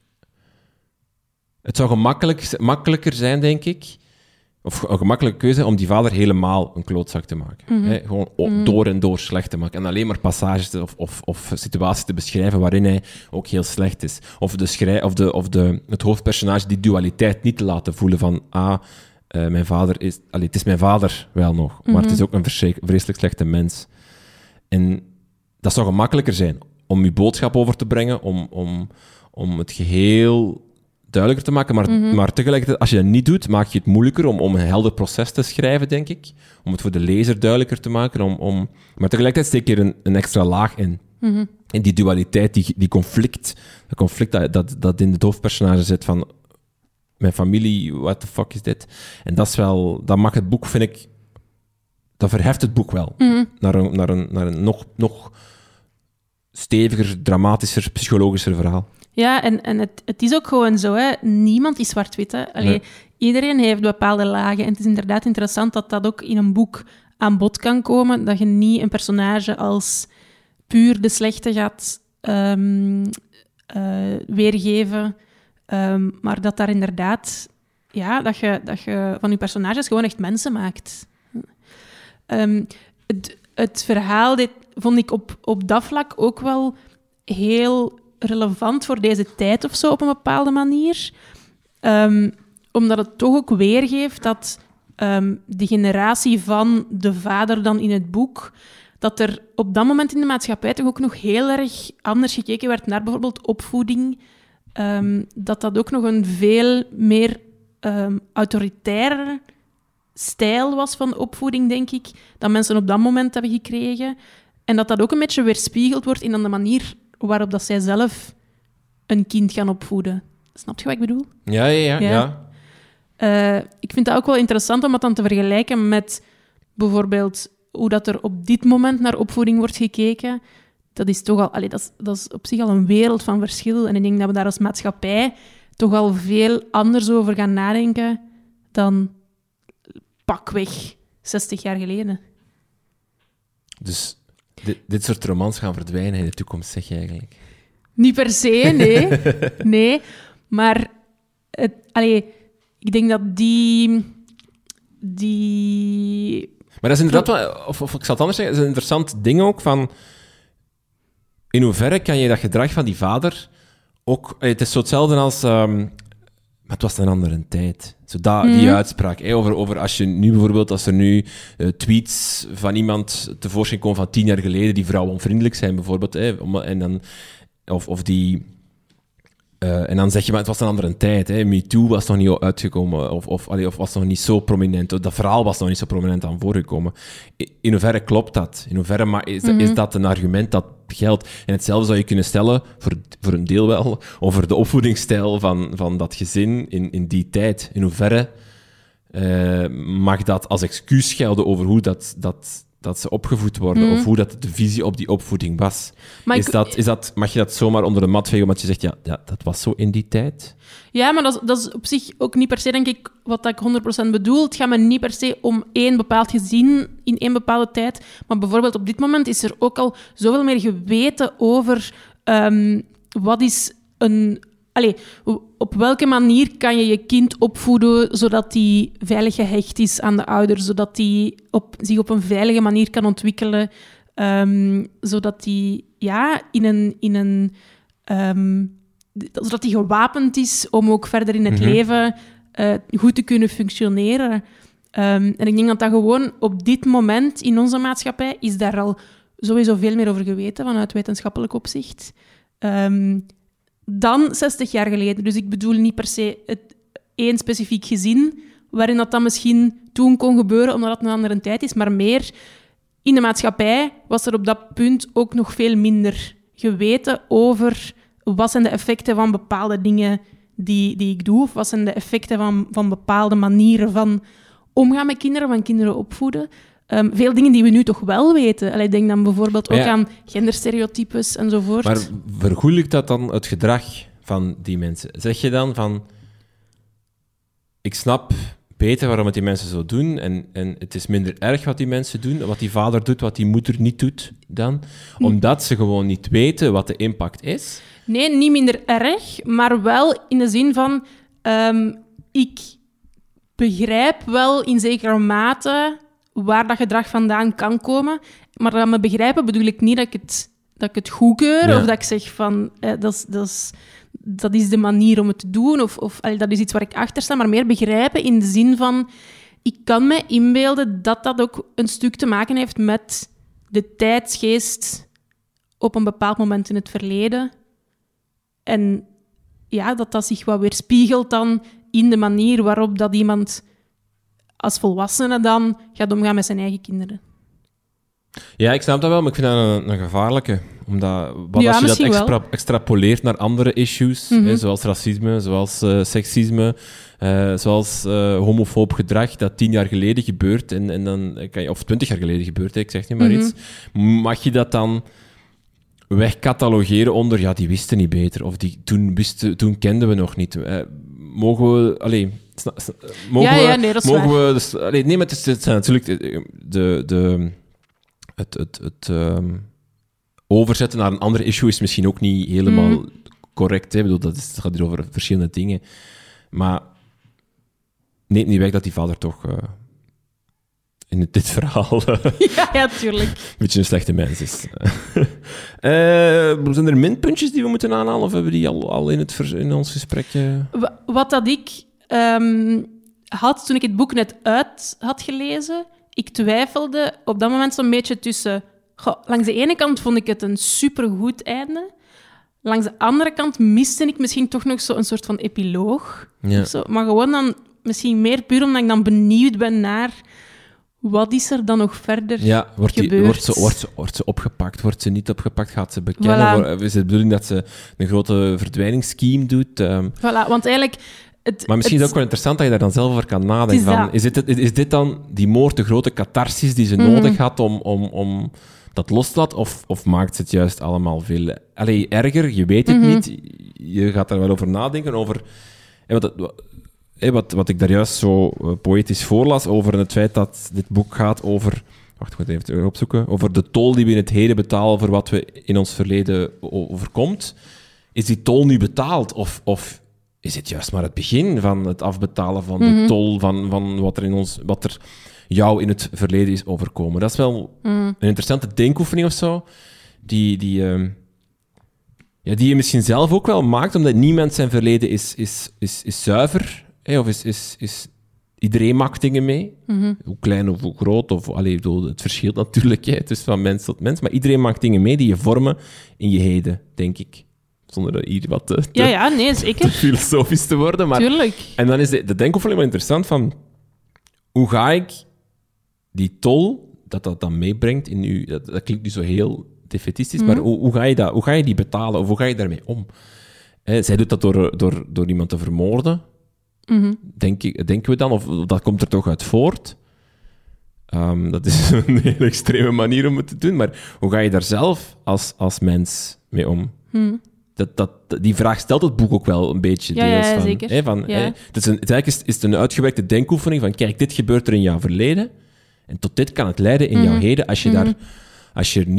[SPEAKER 2] Het zou makkelijker zijn, denk ik, of een gemakkelijke keuze, om die vader helemaal een klootzak te maken.
[SPEAKER 1] Mm-hmm.
[SPEAKER 2] Gewoon door en door slecht te maken. En alleen maar passages of situaties te beschrijven waarin hij ook heel slecht is. Of het hoofdpersonage die dualiteit niet te laten voelen van... mijn vader is... het is mijn vader wel nog, maar het is ook een vreselijk slechte mens. En dat zou gemakkelijker zijn om je boodschap over te brengen, om het geheel... duidelijker te maken, maar tegelijkertijd, als je dat niet doet, maak je het moeilijker om een helder proces te schrijven, denk ik. Om het voor de lezer duidelijker te maken. Maar tegelijkertijd steek je er een extra laag in.
[SPEAKER 1] Mm-hmm.
[SPEAKER 2] In die dualiteit, die conflict dat in het hoofdpersonage zit van mijn familie, what the fuck is dit? En dat maakt het boek, vind ik... Dat verheft het boek wel. Naar een nog steviger, dramatischer, psychologischer verhaal.
[SPEAKER 1] Ja, en het is ook gewoon zo, hè. Niemand is zwart-wit, hè.
[SPEAKER 2] Nee.
[SPEAKER 1] Iedereen heeft bepaalde lagen. En het is inderdaad interessant dat dat ook in een boek aan bod kan komen, dat je niet een personage als puur de slechte gaat weergeven, maar dat daar inderdaad... Ja, dat je van je personages gewoon echt mensen maakt. Het verhaal, dit vond ik op dat vlak ook wel heel... relevant voor deze tijd of zo, op een bepaalde manier. Omdat het toch ook weergeeft dat de generatie van de vader dan in het boek, dat er op dat moment in de maatschappij toch ook nog heel erg anders gekeken werd naar bijvoorbeeld opvoeding. Dat ook nog een veel meer autoritaire stijl was van opvoeding, denk ik, dat mensen op dat moment hebben gekregen. En dat ook een beetje weerspiegeld wordt in de manier waarop dat zij zelf een kind gaan opvoeden. Snap je wat ik bedoel?
[SPEAKER 2] Ja.
[SPEAKER 1] Ik vind dat ook wel interessant om dat dan te vergelijken met bijvoorbeeld hoe dat er op dit moment naar opvoeding wordt gekeken. Dat is toch al... dat is op zich al een wereld van verschil. En ik denk dat we daar als maatschappij toch al veel anders over gaan nadenken dan pakweg 60 jaar geleden.
[SPEAKER 2] Dus dit soort romans gaan verdwijnen in de toekomst, zeg je eigenlijk?
[SPEAKER 1] Niet per se, nee. Nee, maar ik denk dat die...
[SPEAKER 2] Maar dat is inderdaad wel... Of ik zal het anders zeggen, dat is een interessant ding ook van... In hoeverre kan je dat gedrag van die vader ook... Het is zo hetzelfde als Maar het was een andere tijd. Die uitspraak. Over als je nu bijvoorbeeld, als er nu tweets van iemand tevoorschijn komen van 10 jaar geleden, die vrouwonvriendelijk zijn bijvoorbeeld. En dan, of die... en dan zeg je, maar het was een andere tijd. MeToo was nog niet uitgekomen, of was nog niet zo prominent. Dat verhaal was nog niet zo prominent aan voorgekomen. In hoeverre klopt dat? In hoeverre is dat een argument dat geldt? En hetzelfde zou je kunnen stellen, voor een deel wel, over de opvoedingsstijl van dat gezin in die tijd. In hoeverre mag dat als excuus gelden over hoe dat ze opgevoed worden, of hoe dat de visie op die opvoeding was. Mag je dat zomaar onder de mat vegen, omdat je zegt, ja, dat was zo in die tijd?
[SPEAKER 1] Ja, maar dat is op zich ook niet per se, denk ik, wat ik 100% bedoel. Het gaat me niet per se om één bepaald gezin in één bepaalde tijd, maar bijvoorbeeld op dit moment is er ook al zoveel meer geweten over wat is een... op welke manier kan je je kind opvoeden zodat die veilig gehecht is aan de ouders, zodat die zich op een veilige manier kan ontwikkelen, zodat die zodat die gewapend is om ook verder in het leven goed te kunnen functioneren. En ik denk dat gewoon op dit moment in onze maatschappij is daar al sowieso veel meer over geweten vanuit wetenschappelijk opzicht. Dan 60 jaar geleden. Dus ik bedoel niet per se één specifiek gezin, waarin dat misschien toen kon gebeuren, omdat het een andere tijd is, maar meer in de maatschappij was er op dat punt ook nog veel minder geweten over wat zijn de effecten van bepaalde dingen die ik doe, of wat zijn de effecten van bepaalde manieren van omgaan met kinderen, van kinderen opvoeden. Veel dingen die we nu toch wel weten. Ik denk dan bijvoorbeeld ook aan genderstereotypes enzovoort.
[SPEAKER 2] Maar vergoeilijkt dat dan het gedrag van die mensen? Zeg je dan van... Ik snap beter waarom het die mensen zo doen en het is minder erg wat die mensen doen, wat die vader doet, wat die moeder niet doet dan, omdat ze gewoon niet weten wat de impact is?
[SPEAKER 1] Nee, niet minder erg, maar wel in de zin van... ik begrijp wel in zekere mate waar dat gedrag vandaan kan komen. Maar met begrijpen bedoel ik niet dat ik het goedkeur, of dat ik zeg van... dat is de manier om het te doen, of dat is iets waar ik achter sta, maar meer begrijpen in de zin van... Ik kan me inbeelden dat dat ook een stuk te maken heeft met de tijdsgeest op een bepaald moment in het verleden. En ja, dat zich wat weerspiegelt dan in de manier waarop dat iemand als volwassene dan gaat omgaan met zijn eigen kinderen.
[SPEAKER 2] Ja, ik snap dat wel, maar ik vind dat een gevaarlijke. Omdat als je dat extrapoleert naar andere issues, zoals racisme, zoals seksisme, zoals homofoob gedrag, dat 10 jaar geleden gebeurt, en dan of 20 jaar geleden gebeurt, ik zeg niet maar iets, mag je dat dan wegcatalogeren onder, ja, die wisten niet beter, of toen kenden we nog niet. Mogen we... nee, dat is
[SPEAKER 1] mogen
[SPEAKER 2] waar. Nee, maar het zijn natuurlijk het overzetten naar een ander issue is misschien ook niet helemaal correct. Hè? Ik bedoel, het gaat hier over verschillende dingen. Maar neemt niet weg dat die vader toch in dit verhaal
[SPEAKER 1] ja, tuurlijk.
[SPEAKER 2] een beetje een slechte mens is. Zijn er minpuntjes die we moeten aanhalen, of hebben we die al in ons gesprek...
[SPEAKER 1] Wat dat ik had toen ik het boek net uit had gelezen, ik twijfelde op dat moment zo'n beetje tussen... langs de ene kant vond ik het een supergoed einde. Langs de andere kant miste ik misschien toch nog zo'n soort van epiloog.
[SPEAKER 2] Ja.
[SPEAKER 1] Zo. Maar gewoon dan misschien meer puur omdat ik dan benieuwd ben naar... Wat is er dan nog verder gebeurd?
[SPEAKER 2] Wordt ze opgepakt? Wordt ze niet opgepakt? Gaat ze bekennen? Is het de bedoeling dat ze een grote verdwijningsscheme doet?
[SPEAKER 1] Voilà, want eigenlijk...
[SPEAKER 2] Maar misschien is het ook wel interessant dat je daar dan zelf over kan nadenken. Is dit dan die moord, de grote catharsis die ze nodig had om dat los te laten? Of maakt ze het juist allemaal veel erger? Je weet het niet. Je gaat daar wel over nadenken. Wat ik daar juist zo poëtisch voorlas over het feit dat dit boek gaat over... Wacht, ik moet even opzoeken. Over de tol die we in het heden betalen voor wat we in ons verleden overkomt. Is die tol nu betaald? Of is het juist maar het begin van het afbetalen van de tol van wat er jou in het verleden is overkomen? Dat is wel een interessante denkoefening of zo. Die die je misschien zelf ook wel maakt, omdat niemand zijn verleden is zuiver. Hè, of iedereen maakt dingen mee. Hoe klein of hoe groot. Het verschilt natuurlijk tussen van mens tot mens. Maar iedereen maakt dingen mee die je vormen in je heden, denk ik. Zonder dat hier wat te filosofisch te worden. Maar,
[SPEAKER 1] tuurlijk.
[SPEAKER 2] En dan is de denkoefening wel interessant van... Hoe ga ik die tol, dat dan meebrengt in u... Dat klinkt nu zo heel defetistisch, maar hoe ga je die betalen? Of hoe ga je daarmee om? Zij doet dat door iemand te vermoorden. Denken we dan? Of dat komt er toch uit voort? Dat is een hele extreme manier om het te doen. Maar hoe ga je daar zelf als mens mee om? Die vraag stelt het boek ook wel een beetje.
[SPEAKER 1] Ja, zeker.
[SPEAKER 2] Eigenlijk is het een uitgewerkte denkoefening van kijk, dit gebeurt er in jouw verleden en tot dit kan het leiden in jouw heden als je er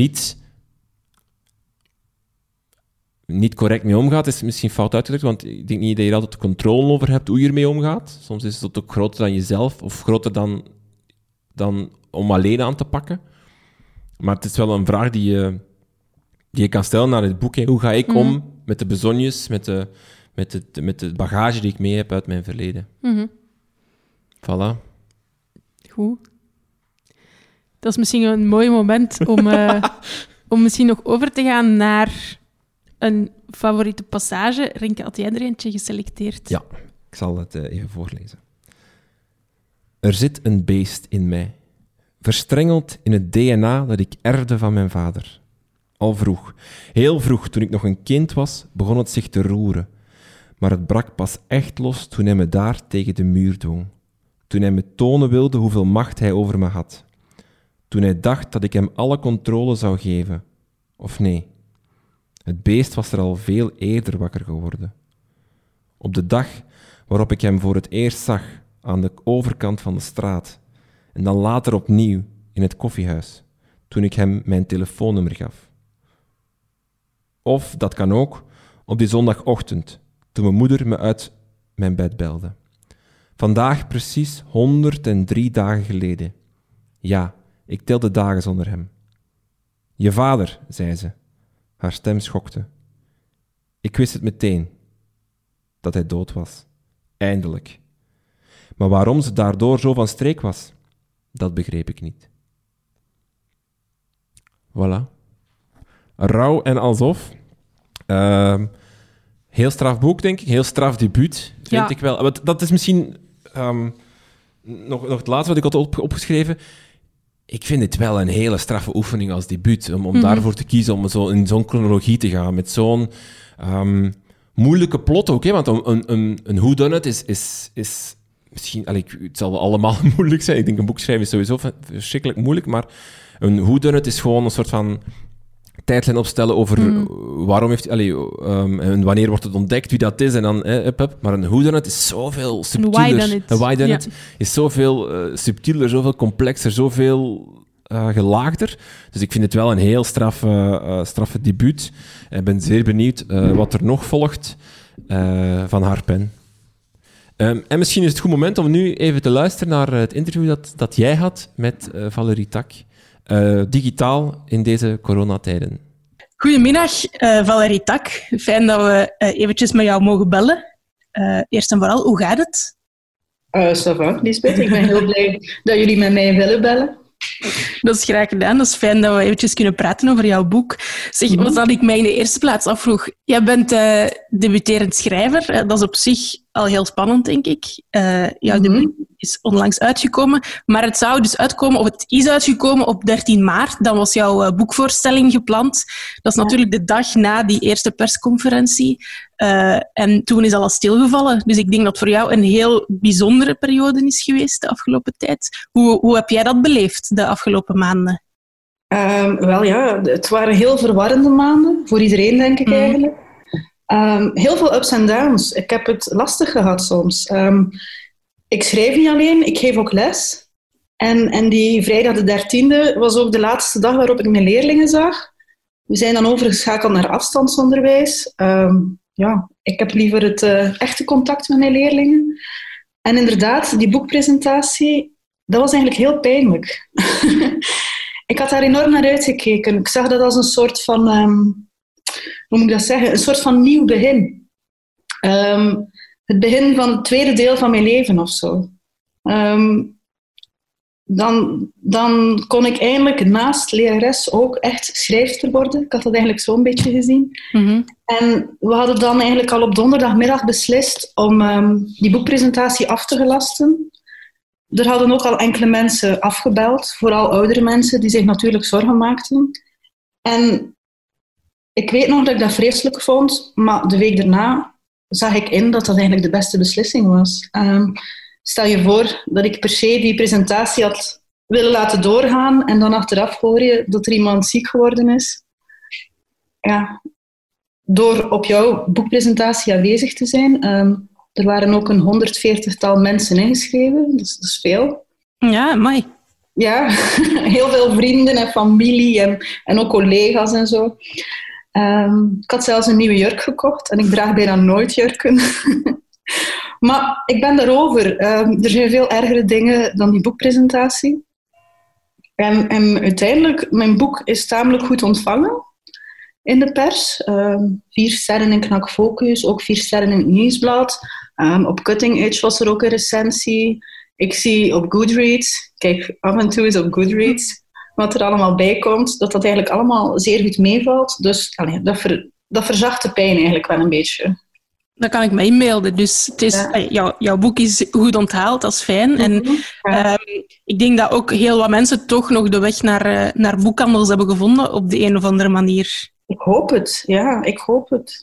[SPEAKER 2] niet correct mee omgaat, is het misschien fout uitgedrukt, want ik denk niet dat je er altijd controle over hebt hoe je ermee omgaat. Soms is het ook groter dan jezelf of groter dan om alleen aan te pakken. Maar het is wel een vraag die je kan stellen naar het boek. Hè. Hoe ga ik om met de bezonjes, met de bagage die ik mee heb uit mijn verleden? Voilà.
[SPEAKER 1] Goed. Dat is misschien een mooi moment om misschien nog over te gaan naar een favoriete passage. Rinke, had jij er eentje geselecteerd?
[SPEAKER 2] Ja, ik zal het even voorlezen. Er zit een beest in mij, verstrengeld in het DNA dat ik erfde van mijn vader. Al vroeg, heel vroeg, toen ik nog een kind was, begon het zich te roeren. Maar het brak pas echt los toen hij me daar tegen de muur dwong. Toen hij me tonen wilde hoeveel macht hij over me had. Toen hij dacht dat ik hem alle controle zou geven. Of nee, het beest was er al veel eerder wakker geworden. Op de dag waarop ik hem voor het eerst zag, aan de overkant van de straat. En dan later opnieuw in het koffiehuis, toen ik hem mijn telefoonnummer gaf. Of, dat kan ook, op die zondagochtend, toen mijn moeder me uit mijn bed belde. Vandaag precies 103 dagen geleden. Ja, ik tel de dagen zonder hem. Je vader, zei ze. Haar stem schokte. Ik wist het meteen, dat hij dood was. Eindelijk. Maar waarom ze daardoor zo van streek was, dat begreep ik niet. Voilà. Rauw en alsof. Heel straf boek, denk ik. Heel straf debuut, vind ik wel. Dat is misschien nog het laatste wat ik had opgeschreven. Ik vind het wel een hele straffe oefening als debuut. Om daarvoor te kiezen, om zo in zo'n chronologie te gaan. Met zo'n moeilijke plot ook. Hè? Want een whodunit is misschien... het zal allemaal moeilijk zijn. Ik denk een boek schrijven is sowieso verschrikkelijk moeilijk. Maar een whodunit is gewoon een soort van tijdlijn opstellen over waarom heeft... en wanneer wordt het ontdekt, wie dat is. En dan... Maar een whodunit is zoveel subtieler. Een whodunit is zoveel subtieler, zoveel complexer, zoveel gelaagder. Dus ik vind het wel een heel straffe debuut. Ik ben zeer benieuwd wat er nog volgt van haar pen. En misschien is het een goed moment om nu even te luisteren naar het interview dat jij had met Valerie Tak. Digitaal in deze coronatijden.
[SPEAKER 3] Goedemiddag, Valerie Tak. Fijn dat we eventjes met jou mogen bellen. Eerst en vooral, hoe gaat het?
[SPEAKER 4] Ça va, Lisbeth. Ik ben heel blij dat jullie met mij willen bellen.
[SPEAKER 3] Dat is graag gedaan. Dat is fijn dat we eventjes kunnen praten over jouw boek. Zeg, wat had ik mij in de eerste plaats afvroeg. Jij bent debuterend schrijver. Dat is op zich al heel spannend, denk ik. Jouw debuut is onlangs uitgekomen. Maar het zou dus uitkomen, of het is uitgekomen op 13 maart. Dan was jouw boekvoorstelling gepland. Dat is natuurlijk de dag na die eerste persconferentie. En toen is alles stilgevallen. Dus ik denk dat voor jou een heel bijzondere periode is geweest de afgelopen tijd. Hoe heb jij dat beleefd de afgelopen maanden?
[SPEAKER 4] Wel ja, het waren heel verwarrende maanden. Voor iedereen, denk ik eigenlijk. Heel veel ups en downs. Ik heb het lastig gehad soms. Ik schrijf niet alleen, ik geef ook les. En die vrijdag de 13e was ook de laatste dag waarop ik mijn leerlingen zag. We zijn dan overgeschakeld naar afstandsonderwijs. Ik heb liever het echte contact met mijn leerlingen. En inderdaad, die boekpresentatie, dat was eigenlijk heel pijnlijk. Ik had daar enorm naar uitgekeken. Ik zag dat als een soort van hoe moet ik dat zeggen? Een soort van nieuw begin. Het begin van het tweede deel van mijn leven of zo. Dan kon ik eigenlijk naast lerares ook echt schrijfster worden. Ik had dat eigenlijk zo'n beetje gezien.
[SPEAKER 1] Mhm.
[SPEAKER 4] En we hadden dan eigenlijk al op donderdagmiddag beslist om die boekpresentatie af te gelasten. Er hadden ook al enkele mensen afgebeld, vooral oudere mensen, die zich natuurlijk zorgen maakten. En ik weet nog dat ik dat vreselijk vond, maar de week daarna zag ik in dat dat eigenlijk de beste beslissing was. Stel je voor dat ik per se die presentatie had willen laten doorgaan en dan achteraf hoor je dat er iemand ziek geworden is. Ja, door op jouw boekpresentatie aanwezig te zijn. Er waren ook een 140-tal mensen ingeschreven, dus dat is veel.
[SPEAKER 3] Ja, mooi.
[SPEAKER 4] Ja, heel veel vrienden en familie en ook collega's en zo. Ik had zelfs een nieuwe jurk gekocht en ik draag bijna nooit jurken. Maar ik ben daarover. Er zijn veel ergere dingen dan die boekpresentatie. En uiteindelijk, mijn boek is tamelijk goed ontvangen in de pers. 4 sterren in Knak Focus, ook 4 sterren in het Nieuwsblad. Op Cutting Edge was er ook een recensie. Ik zie op Goodreads, kijk af en toe eens op Goodreads, wat er allemaal bij komt, dat eigenlijk allemaal zeer goed meevalt. Dus dat verzacht de pijn eigenlijk wel een beetje.
[SPEAKER 3] Dat kan ik me inbeelden. Dus het is, jouw boek is goed onthaald, dat is fijn. En ik denk dat ook heel wat mensen toch nog de weg naar boekhandels hebben gevonden op de een of andere manier.
[SPEAKER 4] Ik hoop het, ja, ik hoop het.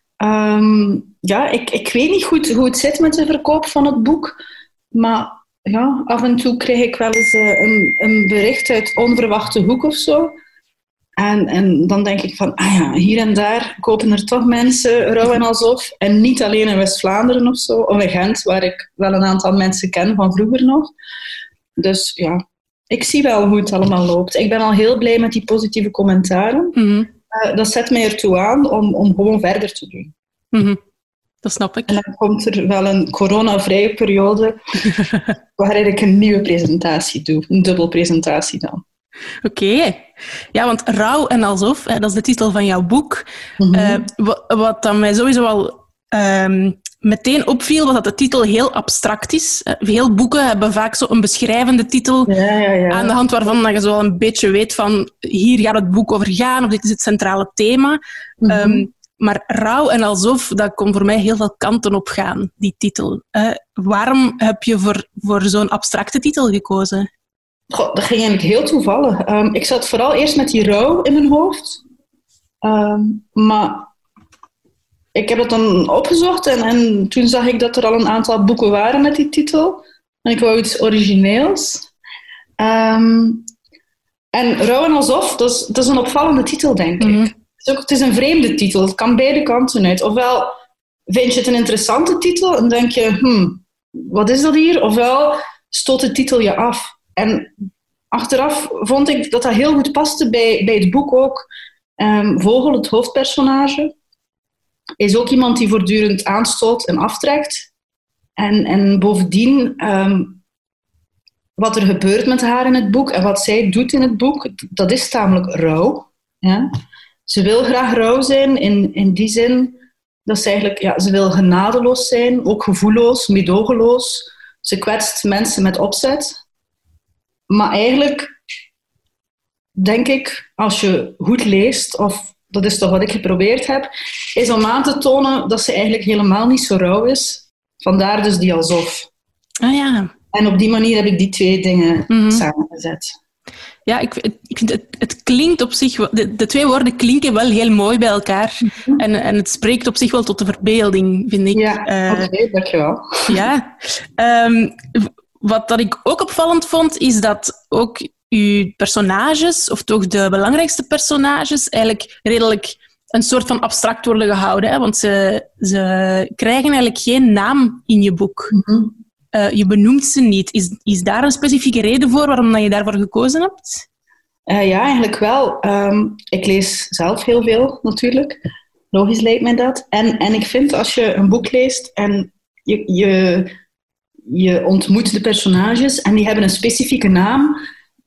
[SPEAKER 4] Ik weet niet goed hoe het zit met de verkoop van het boek, maar ja, af en toe krijg ik wel eens een bericht uit onverwachte hoek of zo. En dan denk ik van, hier en daar kopen er toch mensen Rauw en Alsof. En niet alleen in West-Vlaanderen of zo, of in Gent, waar ik wel een aantal mensen ken van vroeger nog. Dus ja, ik zie wel hoe het allemaal loopt. Ik ben al heel blij met die positieve commentaren.
[SPEAKER 3] Mm-hmm.
[SPEAKER 4] Dat zet mij ertoe aan om gewoon verder te doen.
[SPEAKER 3] Mm-hmm. Dat snap ik.
[SPEAKER 4] En dan komt er wel een coronavrije periode waarin ik een nieuwe presentatie doe. Een dubbelpresentatie dan.
[SPEAKER 3] Oké. Ja, want Rauw en Alsof, dat is de titel van jouw boek.
[SPEAKER 4] Mm-hmm.
[SPEAKER 3] Wat dan mij sowieso al meteen opviel, was dat de titel heel abstract is. Veel boeken hebben vaak zo een beschrijvende titel, aan de hand waarvan je zo wel een beetje weet van hier gaat het boek over gaan, of dit is het centrale thema. Mm-hmm. Maar Rauw en Alsof, dat kon voor mij heel veel kanten op gaan, die titel. Waarom heb je voor zo'n abstracte titel gekozen?
[SPEAKER 4] Goh, dat ging eigenlijk heel toevallig. Ik zat vooral eerst met die rouw in mijn hoofd. Maar ik heb dat dan opgezocht en toen zag ik dat er al een aantal boeken waren met die titel. En ik wou iets origineels. En Rauw en Alsof, dat is een opvallende titel, denk ik. Het is een vreemde titel. Het kan beide kanten uit. Ofwel vind je het een interessante titel en denk je, wat is dat hier? Ofwel stoot de titel je af. En achteraf vond ik dat dat heel goed paste bij het boek ook. Vogel, het hoofdpersonage, is ook iemand die voortdurend aanstoot en aftrekt. En bovendien, wat er gebeurt met haar in het boek en wat zij doet in het boek, dat is tamelijk rauw. Ja? Ze wil graag rauw zijn in die zin dat ze eigenlijk, ze wil genadeloos zijn, ook gevoelloos, meedogenloos. Ze kwetst mensen met opzet. Maar eigenlijk, denk ik, als je goed leest, of dat is toch wat ik geprobeerd heb, is om aan te tonen dat ze eigenlijk helemaal niet zo rauw is. Vandaar dus die Alsof.
[SPEAKER 3] Ah ja. En
[SPEAKER 4] op die manier heb ik die 2 dingen samengezet.
[SPEAKER 3] Ja, ik vind het klinkt op zich... De 2 woorden klinken wel heel mooi bij elkaar. Mm-hmm. En het spreekt op zich wel tot de verbeelding, vind ik.
[SPEAKER 4] Ja, oké, dankjewel.
[SPEAKER 3] Ja. Wat dat ik ook opvallend vond, is dat ook uw personages, of toch de belangrijkste personages, eigenlijk redelijk een soort van abstract worden gehouden. Hè? Want ze krijgen eigenlijk geen naam in je boek. Mm-hmm. Je benoemt ze niet. Is daar een specifieke reden voor waarom je daarvoor gekozen hebt?
[SPEAKER 4] Ja, eigenlijk wel. Ik lees zelf heel veel, natuurlijk. Logisch lijkt mij dat. En ik vind als je een boek leest en je ontmoet de personages en die hebben een specifieke naam,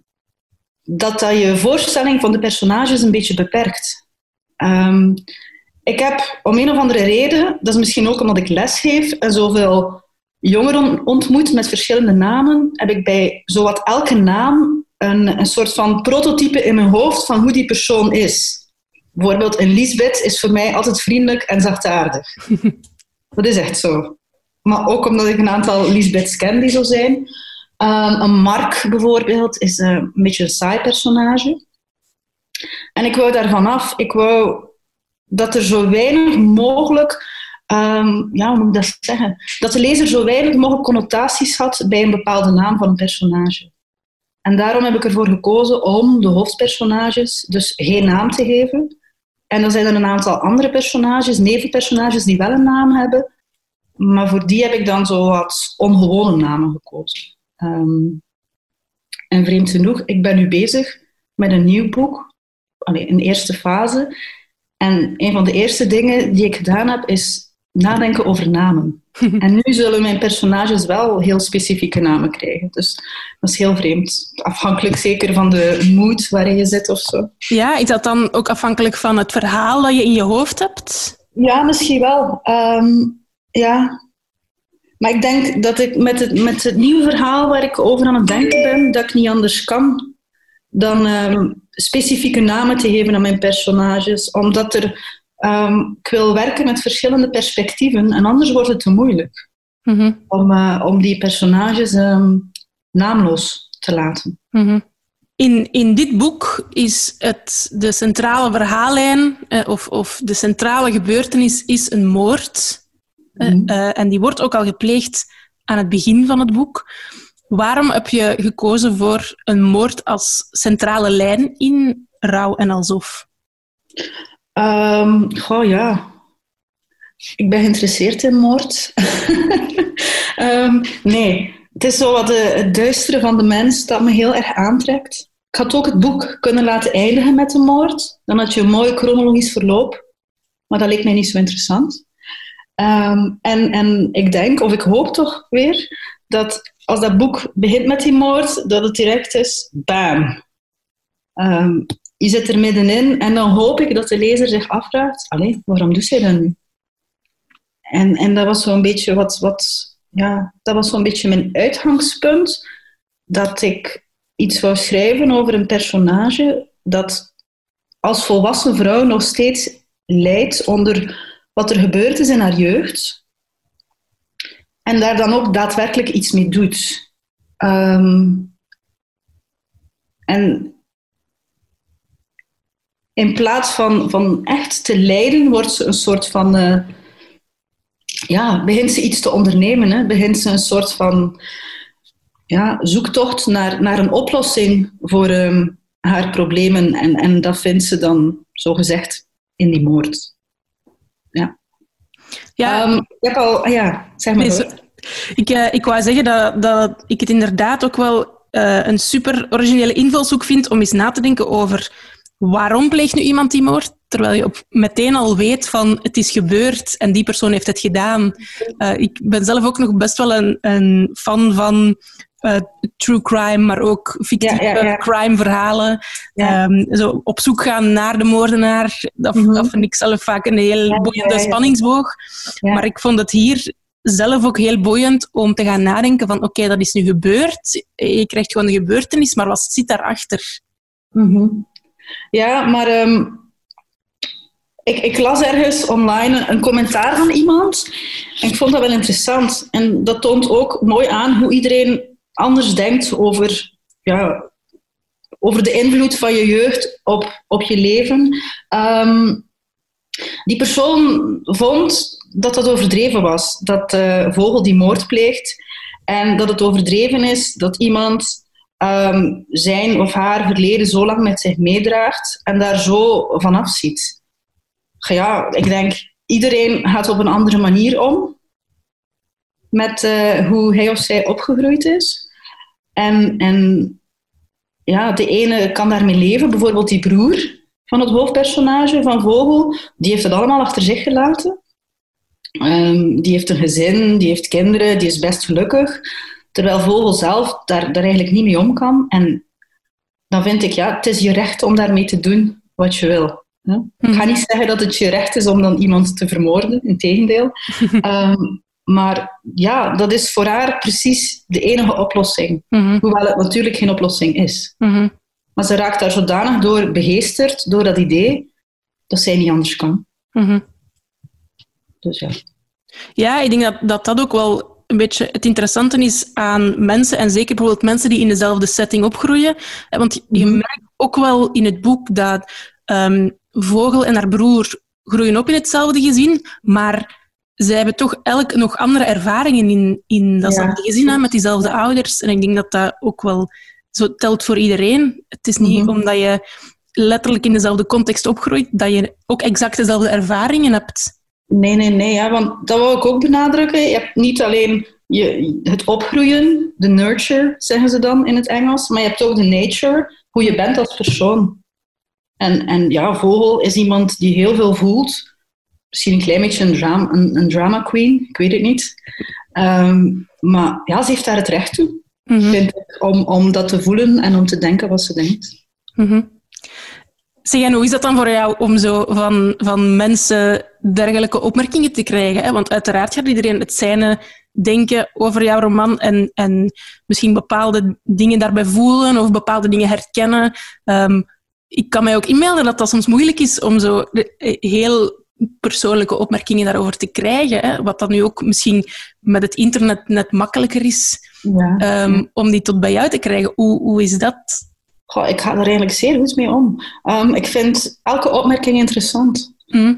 [SPEAKER 4] dat je voorstelling van de personages een beetje beperkt. Ik heb om een of andere reden, dat is misschien ook omdat ik les geef en zoveel jongeren ontmoet met verschillende namen, heb ik bij zowat elke naam een soort van prototype in mijn hoofd van hoe die persoon is. Bijvoorbeeld een Lisbeth is voor mij altijd vriendelijk en zachtaardig. Dat is echt zo. Maar ook omdat ik een aantal Lisbeths ken die zo zijn. Een Mark bijvoorbeeld is een beetje een saai personage. En ik wou daarvan af. Ik wou dat er zo weinig mogelijk... hoe moet ik dat zeggen? Dat de lezer zo weinig mogelijk connotaties had bij een bepaalde naam van een personage. En daarom heb ik ervoor gekozen om de hoofdpersonages dus geen naam te geven. En dan zijn er een aantal andere personages, nevenpersonages, die wel een naam hebben. Maar voor die heb ik dan zo wat ongewone namen gekozen. En vreemd genoeg, ik ben nu bezig met een nieuw boek. Een eerste fase. En een van de eerste dingen die ik gedaan heb, is nadenken over namen. En nu zullen mijn personages wel heel specifieke namen krijgen. Dus dat is heel vreemd. Afhankelijk zeker van de mood waarin je zit of zo.
[SPEAKER 3] Ja, is dat dan ook afhankelijk van het verhaal dat je in je hoofd hebt?
[SPEAKER 4] Ja, misschien wel. Ja. Maar ik denk dat ik met het nieuwe verhaal waar ik over aan het denken ben, dat ik niet anders kan dan specifieke namen te geven aan mijn personages. Omdat ik wil werken met verschillende perspectieven en anders wordt het te moeilijk om die personages naamloos te laten.
[SPEAKER 3] Mm-hmm. In dit boek is de centrale verhaallijn of de centrale gebeurtenis is een moord. En die wordt ook al gepleegd aan het begin van het boek. Waarom heb je gekozen voor een moord als centrale lijn in Rauw en Alsof?
[SPEAKER 4] Ja. Ik ben geïnteresseerd in moord. Nee, het is zo wat het duistere van de mens dat me heel erg aantrekt. Ik had ook het boek kunnen laten eindigen met een moord. Dan had je een mooi chronologisch verloop. Maar dat leek mij niet zo interessant. En ik denk, of ik hoop toch weer, dat als dat boek begint met die moord, dat het direct is, bam. Je zit er middenin en dan hoop ik dat de lezer zich afvraagt, allee, waarom doet zij dat nu? En dat was zo'n beetje dat was zo'n beetje mijn uitgangspunt, dat ik iets wou schrijven over een personage dat als volwassen vrouw nog steeds lijdt onder wat er gebeurd is in haar jeugd en daar dan ook daadwerkelijk iets mee doet. En in plaats van echt te lijden, wordt ze een soort van... begint ze iets te ondernemen. Hè? Begint ze een soort van zoektocht naar een oplossing voor haar problemen. En dat vindt ze dan, zogezegd, in die moord. Ja. Ik heb al... zeg maar.
[SPEAKER 3] Ik wou zeggen dat ik het inderdaad ook wel een super originele invalshoek vind om eens na te denken over... Waarom pleegt nu iemand die moord? Terwijl je meteen al weet van het is gebeurd en die persoon heeft het gedaan. Ik ben zelf ook nog best wel een fan van true crime, maar ook fictieve crime-verhalen. Ja. Zo op zoek gaan naar de moordenaar, dat vind ik zelf vaak een heel boeiende spanningsboog. Ja. Maar ik vond het hier zelf ook heel boeiend om te gaan nadenken van oké, dat is nu gebeurd. Je krijgt gewoon de gebeurtenis, maar wat zit daarachter?
[SPEAKER 4] Ja, maar ik las ergens online een commentaar van iemand en ik vond dat wel interessant. En dat toont ook mooi aan hoe iedereen anders denkt over de invloed van je jeugd op je leven. Die persoon vond dat dat overdreven was, dat de vogel die moord pleegt en dat het overdreven is dat iemand... zijn of haar verleden zo lang met zich meedraagt en daar zo vanaf ziet. Ja, ik denk, iedereen gaat op een andere manier om met hoe hij of zij opgegroeid is. En de ene kan daarmee leven. Bijvoorbeeld die broer van het hoofdpersonage van Vogel, die heeft het allemaal achter zich gelaten. Die heeft een gezin, die heeft kinderen, die is best gelukkig. Terwijl Vogel zelf daar eigenlijk niet mee om kan. En dan vind ik, het is je recht om daarmee te doen wat je wil. Hè? Ik ga niet zeggen dat het je recht is om dan iemand te vermoorden, integendeel. Maar ja, dat is voor haar precies de enige oplossing. Hoewel het natuurlijk geen oplossing is. Maar ze raakt daar zodanig door begeesterd, door dat idee, dat zij niet anders kan. Dus ja.
[SPEAKER 3] Ja, ik denk dat ook wel een beetje het interessante is aan mensen, en zeker bijvoorbeeld mensen die in dezelfde setting opgroeien. Want je merkt ook wel in het boek dat Vogel en haar broer groeien op in hetzelfde gezin, maar zij hebben toch elk nog andere ervaringen in datzelfde gezin hebben, met diezelfde ouders. En ik denk dat dat ook wel zo telt voor iedereen. Het is niet omdat je letterlijk in dezelfde context opgroeit, dat je ook exact dezelfde ervaringen hebt.
[SPEAKER 4] Nee, ja, want dat wil ik ook benadrukken. Je hebt niet alleen het opgroeien, de nurture, zeggen ze dan in het Engels, maar je hebt ook de nature, hoe je bent als persoon. En ja, Vogel is iemand die heel veel voelt. Misschien een klein beetje een drama queen, ik weet het niet. Maar ja, ze heeft daar het recht toe, vind ik, om dat te voelen en om te denken wat ze denkt.
[SPEAKER 3] Zeg, en hoe is dat dan voor jou om zo van mensen dergelijke opmerkingen te krijgen? Hè? Want uiteraard gaat iedereen het zijne denken over jouw roman en misschien bepaalde dingen daarbij voelen of bepaalde dingen herkennen. Ik kan mij ook inbeelden dat dat soms moeilijk is om zo heel persoonlijke opmerkingen daarover te krijgen. Hè? Wat dan nu ook misschien met het internet net makkelijker is om die tot bij jou te krijgen. Hoe is dat?
[SPEAKER 4] Goh, ik ga er eigenlijk zeer goed mee om. Ik vind elke opmerking interessant.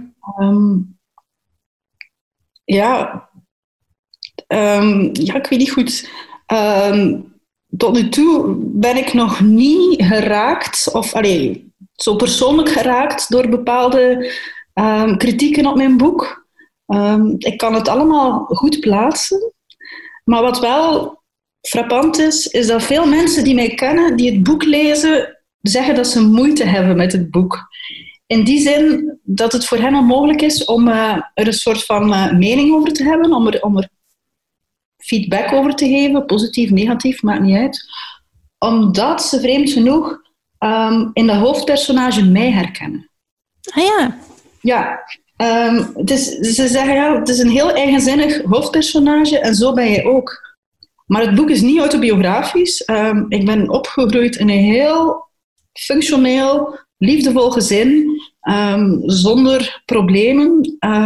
[SPEAKER 4] Ik weet niet goed. Tot nu toe ben ik nog niet geraakt, of zo persoonlijk geraakt door bepaalde kritieken op mijn boek. Ik kan het allemaal goed plaatsen. Maar wat wel frappant is dat veel mensen die mij kennen, die het boek lezen, zeggen dat ze moeite hebben met het boek. In die zin dat het voor hen onmogelijk is om er een soort van mening over te hebben, om er feedback over te geven, positief, negatief, maakt niet uit. Omdat ze vreemd genoeg in dat hoofdpersonage mij herkennen.
[SPEAKER 3] Ah ja.
[SPEAKER 4] Ja. Ze zeggen, het is een heel eigenzinnig hoofdpersonage en zo ben jij ook. Maar het boek is niet autobiografisch. Ik ben opgegroeid in een heel functioneel, liefdevol gezin, zonder problemen.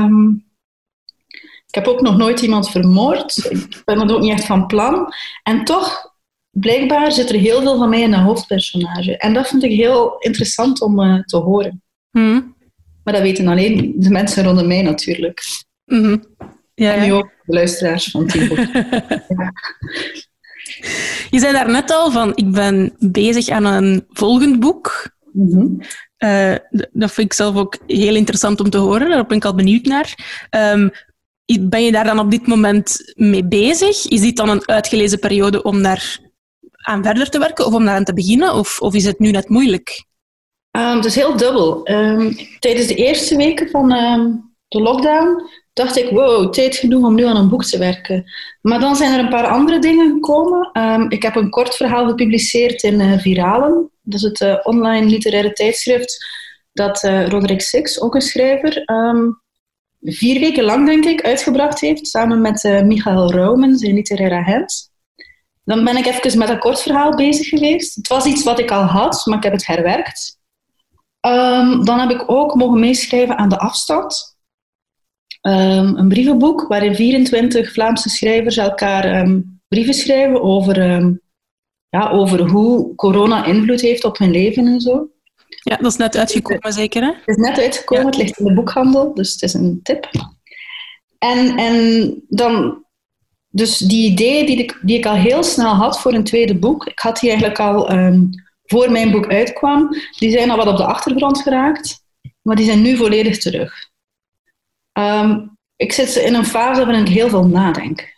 [SPEAKER 4] Ik heb ook nog nooit iemand vermoord. Ik ben er ook niet echt van plan. En toch, blijkbaar zit er heel veel van mij in een hoofdpersonage. En dat vind ik heel interessant om te horen. Maar dat weten alleen de mensen rondom mij natuurlijk.
[SPEAKER 3] Ja,
[SPEAKER 4] en nu ook de luisteraars van Tibo.
[SPEAKER 3] Je zei daarnet al van, ik ben bezig aan een volgend boek. Dat vind ik zelf ook heel interessant om te horen. Daar ben ik al benieuwd naar. Ben je daar dan op dit moment mee bezig? Is dit dan een uitgelezen periode om daar aan verder te werken of om daar aan te beginnen? Of is het nu net moeilijk?
[SPEAKER 4] Het is heel dubbel. Tijdens de eerste weken van de lockdown dacht ik, wow, tijd genoeg om nu aan een boek te werken. Maar dan zijn er een paar andere dingen gekomen. Ik heb een kort verhaal gepubliceerd in Viralen. Dat is het online literaire tijdschrift dat Roderick Six, ook een schrijver, 4 weken lang, denk ik, uitgebracht heeft, samen met Michael Raumen, zijn literaire agent. Dan ben ik even met dat kort verhaal bezig geweest. Het was iets wat ik al had, maar ik heb het herwerkt. Dan heb ik ook mogen meeschrijven aan De Afstand. Een brievenboek waarin 24 Vlaamse schrijvers elkaar brieven schrijven over hoe corona invloed heeft op hun leven en zo.
[SPEAKER 3] Ja, dat is net uitgekomen, zeker, hè?
[SPEAKER 4] Het is net uitgekomen, Het ligt in de boekhandel, dus het is een tip. En dan, dus die idee die ik al heel snel had voor een tweede boek, ik had die eigenlijk al voor mijn boek uitkwam, die zijn al wat op de achtergrond geraakt, maar die zijn nu volledig terug. Ik zit in een fase waarin ik heel veel nadenk.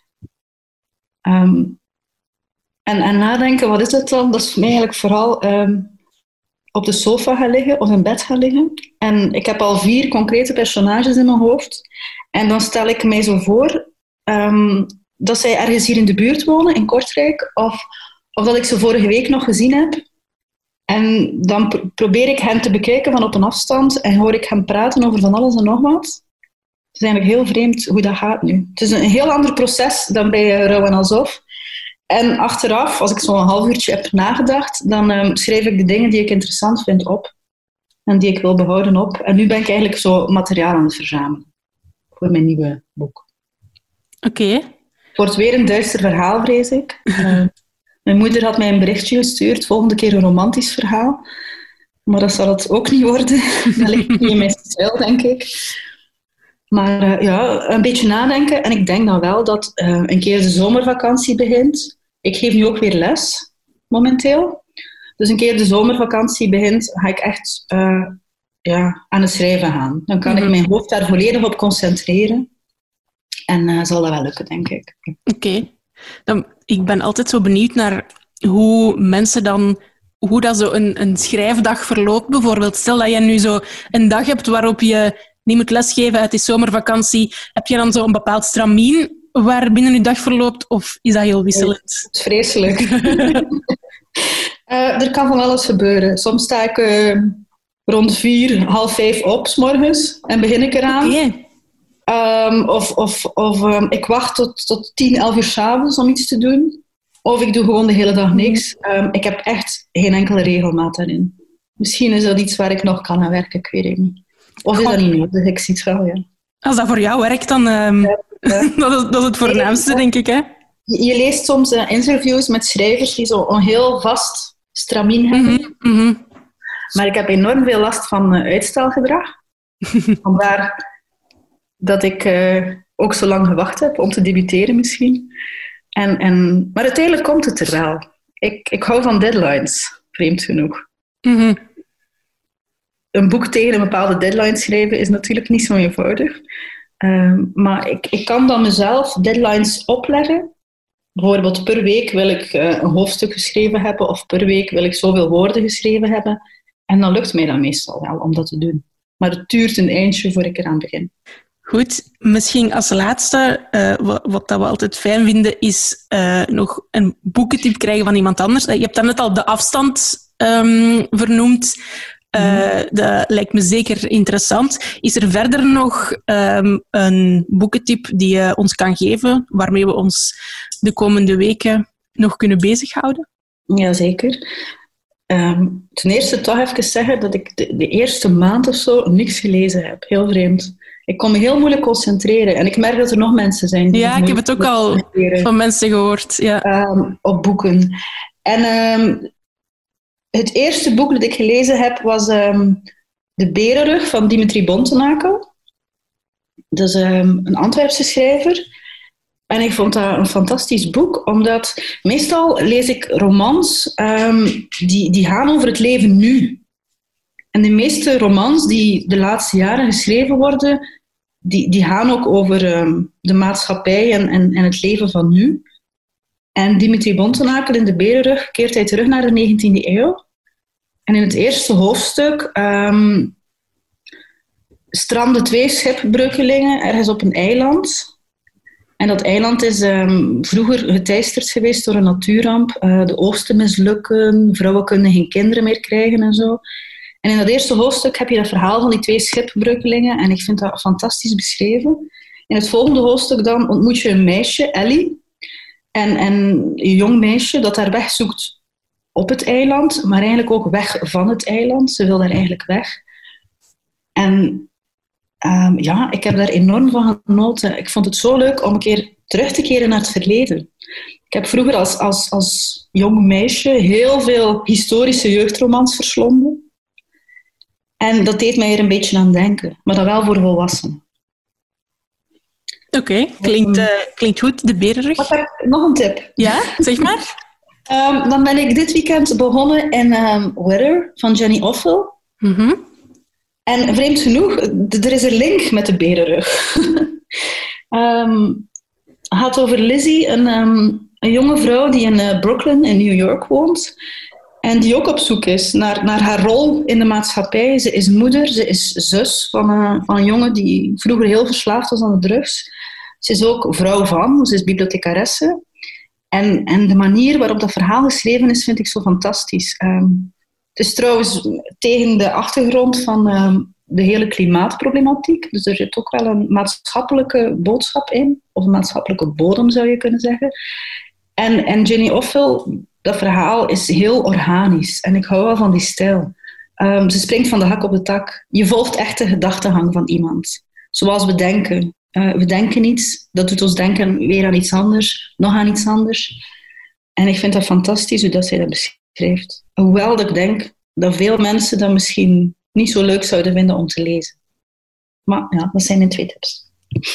[SPEAKER 4] En nadenken, wat is het dan? Dat is voor mij eigenlijk vooral op de sofa gaan liggen of in bed gaan liggen. En ik heb al 4 concrete personages in mijn hoofd. En dan stel ik mij zo voor dat zij ergens hier in de buurt wonen, in Kortrijk. Of dat ik ze vorige week nog gezien heb. En dan probeer ik hen te bekijken van op een afstand en hoor ik hem praten over van alles en nog wat. Het is eigenlijk heel vreemd hoe dat gaat nu. Het is een heel ander proces dan bij Rauw en Alsof. En achteraf, als ik zo'n half uurtje heb nagedacht, dan schrijf ik de dingen die ik interessant vind op. En die ik wil behouden op. En nu ben ik eigenlijk zo materiaal aan het verzamelen. Voor mijn nieuwe boek.
[SPEAKER 1] Oké.
[SPEAKER 4] Het wordt weer een duister verhaal, vrees ik. Mijn moeder had mij een berichtje gestuurd. Volgende keer een romantisch verhaal. Maar dat zal het ook niet worden. Dat ligt niet in mijn stijl, denk ik. Maar een beetje nadenken. En ik denk dan wel dat een keer de zomervakantie begint. Ik geef nu ook weer les, momenteel. Dus een keer de zomervakantie begint, ga ik echt aan het schrijven gaan. Dan kan ik mijn hoofd daar volledig op concentreren. En zal dat wel lukken, denk ik.
[SPEAKER 3] Oké. Ik ben altijd zo benieuwd naar hoe mensen dan... Hoe dat zo een schrijfdag verloopt, bijvoorbeeld. Stel dat je nu zo een dag hebt waarop je niet moet lesgeven uit die zomervakantie. Heb je dan zo een bepaald stramien waarbinnen je dag verloopt? Of is dat heel wisselend?
[SPEAKER 4] Het is vreselijk. Er kan van alles gebeuren. Soms sta ik rond 4, half 5 op 's morgens en begin ik eraan.
[SPEAKER 3] Okay.
[SPEAKER 4] Ik wacht tot 10, 11 uur 's avonds om iets te doen. Of ik doe gewoon de hele dag niks. Ik heb echt geen enkele regelmaat daarin. Misschien is dat iets waar ik nog kan aan werken, ik weet het niet. Of is dat niet nodig? Ik zie het wel, ja.
[SPEAKER 3] Als dat voor jou werkt, dan dat is het voornaamste, denk ik. Hè?
[SPEAKER 4] Je leest soms interviews met schrijvers die zo een heel vast stramien hebben.
[SPEAKER 3] Mm-hmm.
[SPEAKER 4] Maar ik heb enorm veel last van uitstelgedrag. Vandaar dat ik ook zo lang gewacht heb om te debuteren misschien. Maar uiteindelijk komt het er wel. Ik hou van deadlines, vreemd genoeg.
[SPEAKER 3] Mm-hmm.
[SPEAKER 4] Een boek tegen een bepaalde deadline schrijven is natuurlijk niet zo eenvoudig. Maar ik kan dan mezelf deadlines opleggen. Bijvoorbeeld per week wil ik een hoofdstuk geschreven hebben of per week wil ik zoveel woorden geschreven hebben. En dan lukt mij dat meestal wel om dat te doen. Maar het duurt een eindje voor ik eraan begin.
[SPEAKER 3] Goed, misschien als laatste, wat dat we altijd fijn vinden, is nog een boekentip krijgen van iemand anders. Je hebt daarnet al De Afstand vernoemd. Dat lijkt me zeker interessant. Is er verder nog een boekentip die je ons kan geven, waarmee we ons de komende weken nog kunnen bezighouden?
[SPEAKER 4] Jazeker. Ten eerste toch even zeggen dat ik de eerste maand of zo niks gelezen heb. Heel vreemd. Ik kon me heel moeilijk concentreren. En ik merk dat er nog mensen zijn die...
[SPEAKER 3] Ja, ik heb het ook al van mensen gehoord. Ja.
[SPEAKER 4] Op boeken. En het eerste boek dat ik gelezen heb was De Berenrug van Dimitri Bontenakel. Dat is een Antwerpse schrijver. En ik vond dat een fantastisch boek, omdat meestal lees ik romans die gaan over het leven nu. En de meeste romans die de laatste jaren geschreven worden, die gaan ook over de maatschappij en het leven van nu. En Dimitri Bontenakel in De Berenrug keert hij terug naar de 19e eeuw. En in het eerste hoofdstuk stranden 2 schipbreukelingen ergens op een eiland. En dat eiland is vroeger geteisterd geweest door een natuurramp. De oogsten mislukken, vrouwen kunnen geen kinderen meer krijgen en zo. En in dat eerste hoofdstuk heb je dat verhaal van die 2 schipbreukelingen. En ik vind dat fantastisch beschreven. In het volgende hoofdstuk dan ontmoet je een meisje, Ellie. En een jong meisje dat haar weg zoekt op het eiland, maar eigenlijk ook weg van het eiland. Ze wil daar eigenlijk weg. En ik heb daar enorm van genoten. Ik vond het zo leuk om een keer terug te keren naar het verleden. Ik heb vroeger als jong meisje heel veel historische jeugdromans verslonden. En dat deed mij er een beetje aan denken, maar dan wel voor volwassenen.
[SPEAKER 3] Oké, klinkt goed. De Berenrug.
[SPEAKER 4] Wat heb ik nog een tip?
[SPEAKER 3] Ja, zeg maar.
[SPEAKER 4] Dan ben ik dit weekend begonnen in Weather van Jenny Offill.
[SPEAKER 3] Mm-hmm.
[SPEAKER 4] En vreemd genoeg, er is een link met de Berenrug. Het gaat over Lizzie, een jonge vrouw die in Brooklyn in New York woont. En die ook op zoek is naar haar rol in de maatschappij. Ze is moeder, ze is zus van een jongen die vroeger heel verslaafd was aan de drugs. Ze is ook vrouw van, ze is bibliothecaresse. En de manier waarop dat verhaal geschreven is, vind ik zo fantastisch. Het is trouwens tegen de achtergrond van de hele klimaatproblematiek. Dus er zit ook wel een maatschappelijke boodschap in. Of een maatschappelijke bodem, zou je kunnen zeggen. En Ginny Offill, dat verhaal is heel organisch. En ik hou wel van die stijl. Ze springt van de hak op de tak. Je volgt echt de gedachtegang van iemand. Zoals we denken. We denken iets, dat doet ons denken weer aan iets anders, nog aan iets anders. En ik vind dat fantastisch hoe dat zij dat beschrijft. Hoewel dat ik denk dat veel mensen dat misschien niet zo leuk zouden vinden om te lezen. Maar ja, dat zijn mijn 2 tips.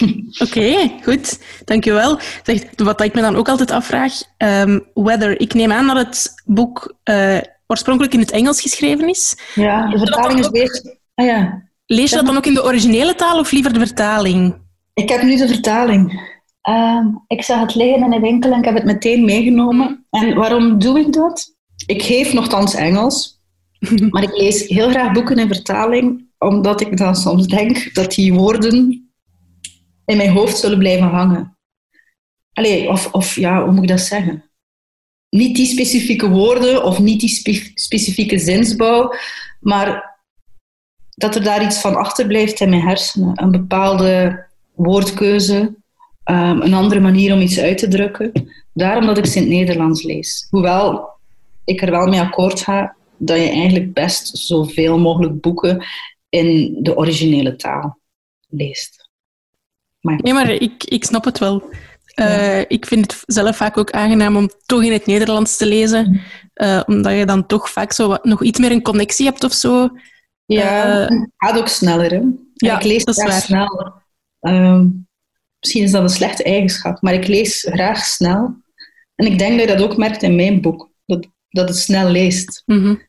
[SPEAKER 3] Oké, goed. Dankjewel. Zeg, wat ik me dan ook altijd afvraag, Weather. Ik neem aan dat het boek oorspronkelijk in het Engels geschreven is.
[SPEAKER 4] Ja, de vertaling is weer... Ah, ja.
[SPEAKER 3] Lees je dat dan ook in de originele taal of liever de vertaling?
[SPEAKER 4] Ik heb nu de vertaling. Ik zag het liggen in een winkel en ik heb het meteen meegenomen. En waarom doe ik dat? Ik geef nogthans Engels, maar ik lees heel graag boeken in vertaling, omdat ik dan soms denk dat die woorden in mijn hoofd zullen blijven hangen. Allee, of ja, hoe moet ik dat zeggen? Niet die specifieke woorden of niet die specifieke zinsbouw, maar dat er daar iets van achterblijft in mijn hersenen. Een bepaalde woordkeuze, een andere manier om iets uit te drukken. Daarom dat ik ze in het Nederlands lees. Hoewel ik er wel mee akkoord ga dat je eigenlijk best zoveel mogelijk boeken in de originele taal leest.
[SPEAKER 3] Nee, maar ik snap het wel. Ik vind het zelf vaak ook aangenaam om toch in het Nederlands te lezen, omdat je dan toch vaak zo nog iets meer een connectie hebt of zo.
[SPEAKER 4] Ja, het gaat ook sneller. Hè?
[SPEAKER 3] Ja,
[SPEAKER 4] ik lees graag snel. Misschien is dat een slechte eigenschap, maar ik lees graag snel. En ik denk dat je dat ook merkt in mijn boek, dat het snel leest.
[SPEAKER 3] Mm-hmm.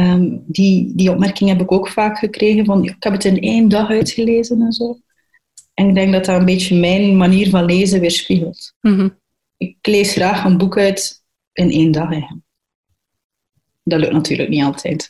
[SPEAKER 4] Die opmerking heb ik ook vaak gekregen, van ik heb het in 1 dag uitgelezen en zo. En ik denk dat dat een beetje mijn manier van lezen weerspiegelt.
[SPEAKER 3] Mm-hmm.
[SPEAKER 4] Ik lees graag een boek uit in 1 dag. Eigenlijk. Dat lukt natuurlijk niet altijd.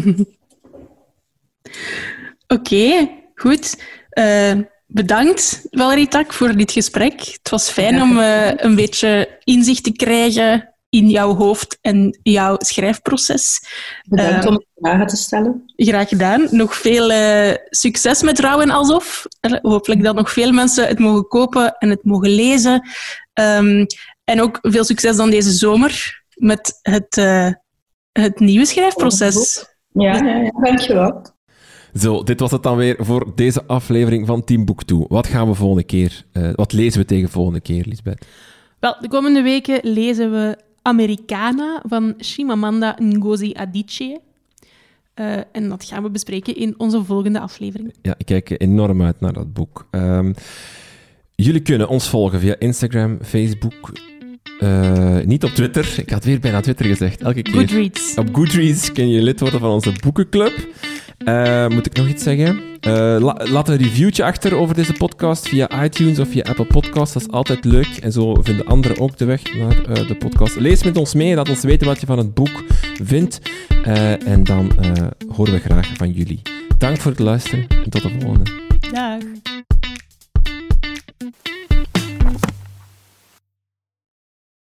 [SPEAKER 3] Oké, goed. Bedankt, Valerie Tak, voor dit gesprek. Het was fijn om een beetje inzicht te krijgen in jouw hoofd en jouw schrijfproces.
[SPEAKER 4] Bedankt om vragen te stellen.
[SPEAKER 3] Graag gedaan. Nog veel succes met Rauw en Alsof. Hopelijk dat nog veel mensen het mogen kopen en het mogen lezen. En ook veel succes dan deze zomer met het nieuwe schrijfproces.
[SPEAKER 4] Ja, dankjewel.
[SPEAKER 2] Zo, dit was het dan weer voor deze aflevering van Team Boek Toe. Wat gaan we volgende keer? Wat lezen we tegen volgende keer, Lisbeth?
[SPEAKER 1] Wel, de komende weken lezen we Americana van Chimamanda Ngozi Adichie. En dat gaan we bespreken in onze volgende aflevering.
[SPEAKER 2] Ja, ik kijk enorm uit naar dat boek. Jullie kunnen ons volgen via Instagram, Facebook, niet op Twitter. Ik had weer bijna Twitter gezegd, elke keer.
[SPEAKER 1] Goodreads.
[SPEAKER 2] Op Goodreads kun je lid worden van onze boekenclub. Moet ik nog iets zeggen? Laat een reviewtje achter over deze podcast via iTunes of via Apple Podcasts. Dat is altijd leuk. En zo vinden anderen ook de weg naar de podcast. Lees met ons mee. Laat ons weten wat je van het boek vindt. En dan horen we graag van jullie. Dank voor het luisteren en tot de volgende.
[SPEAKER 1] Dag.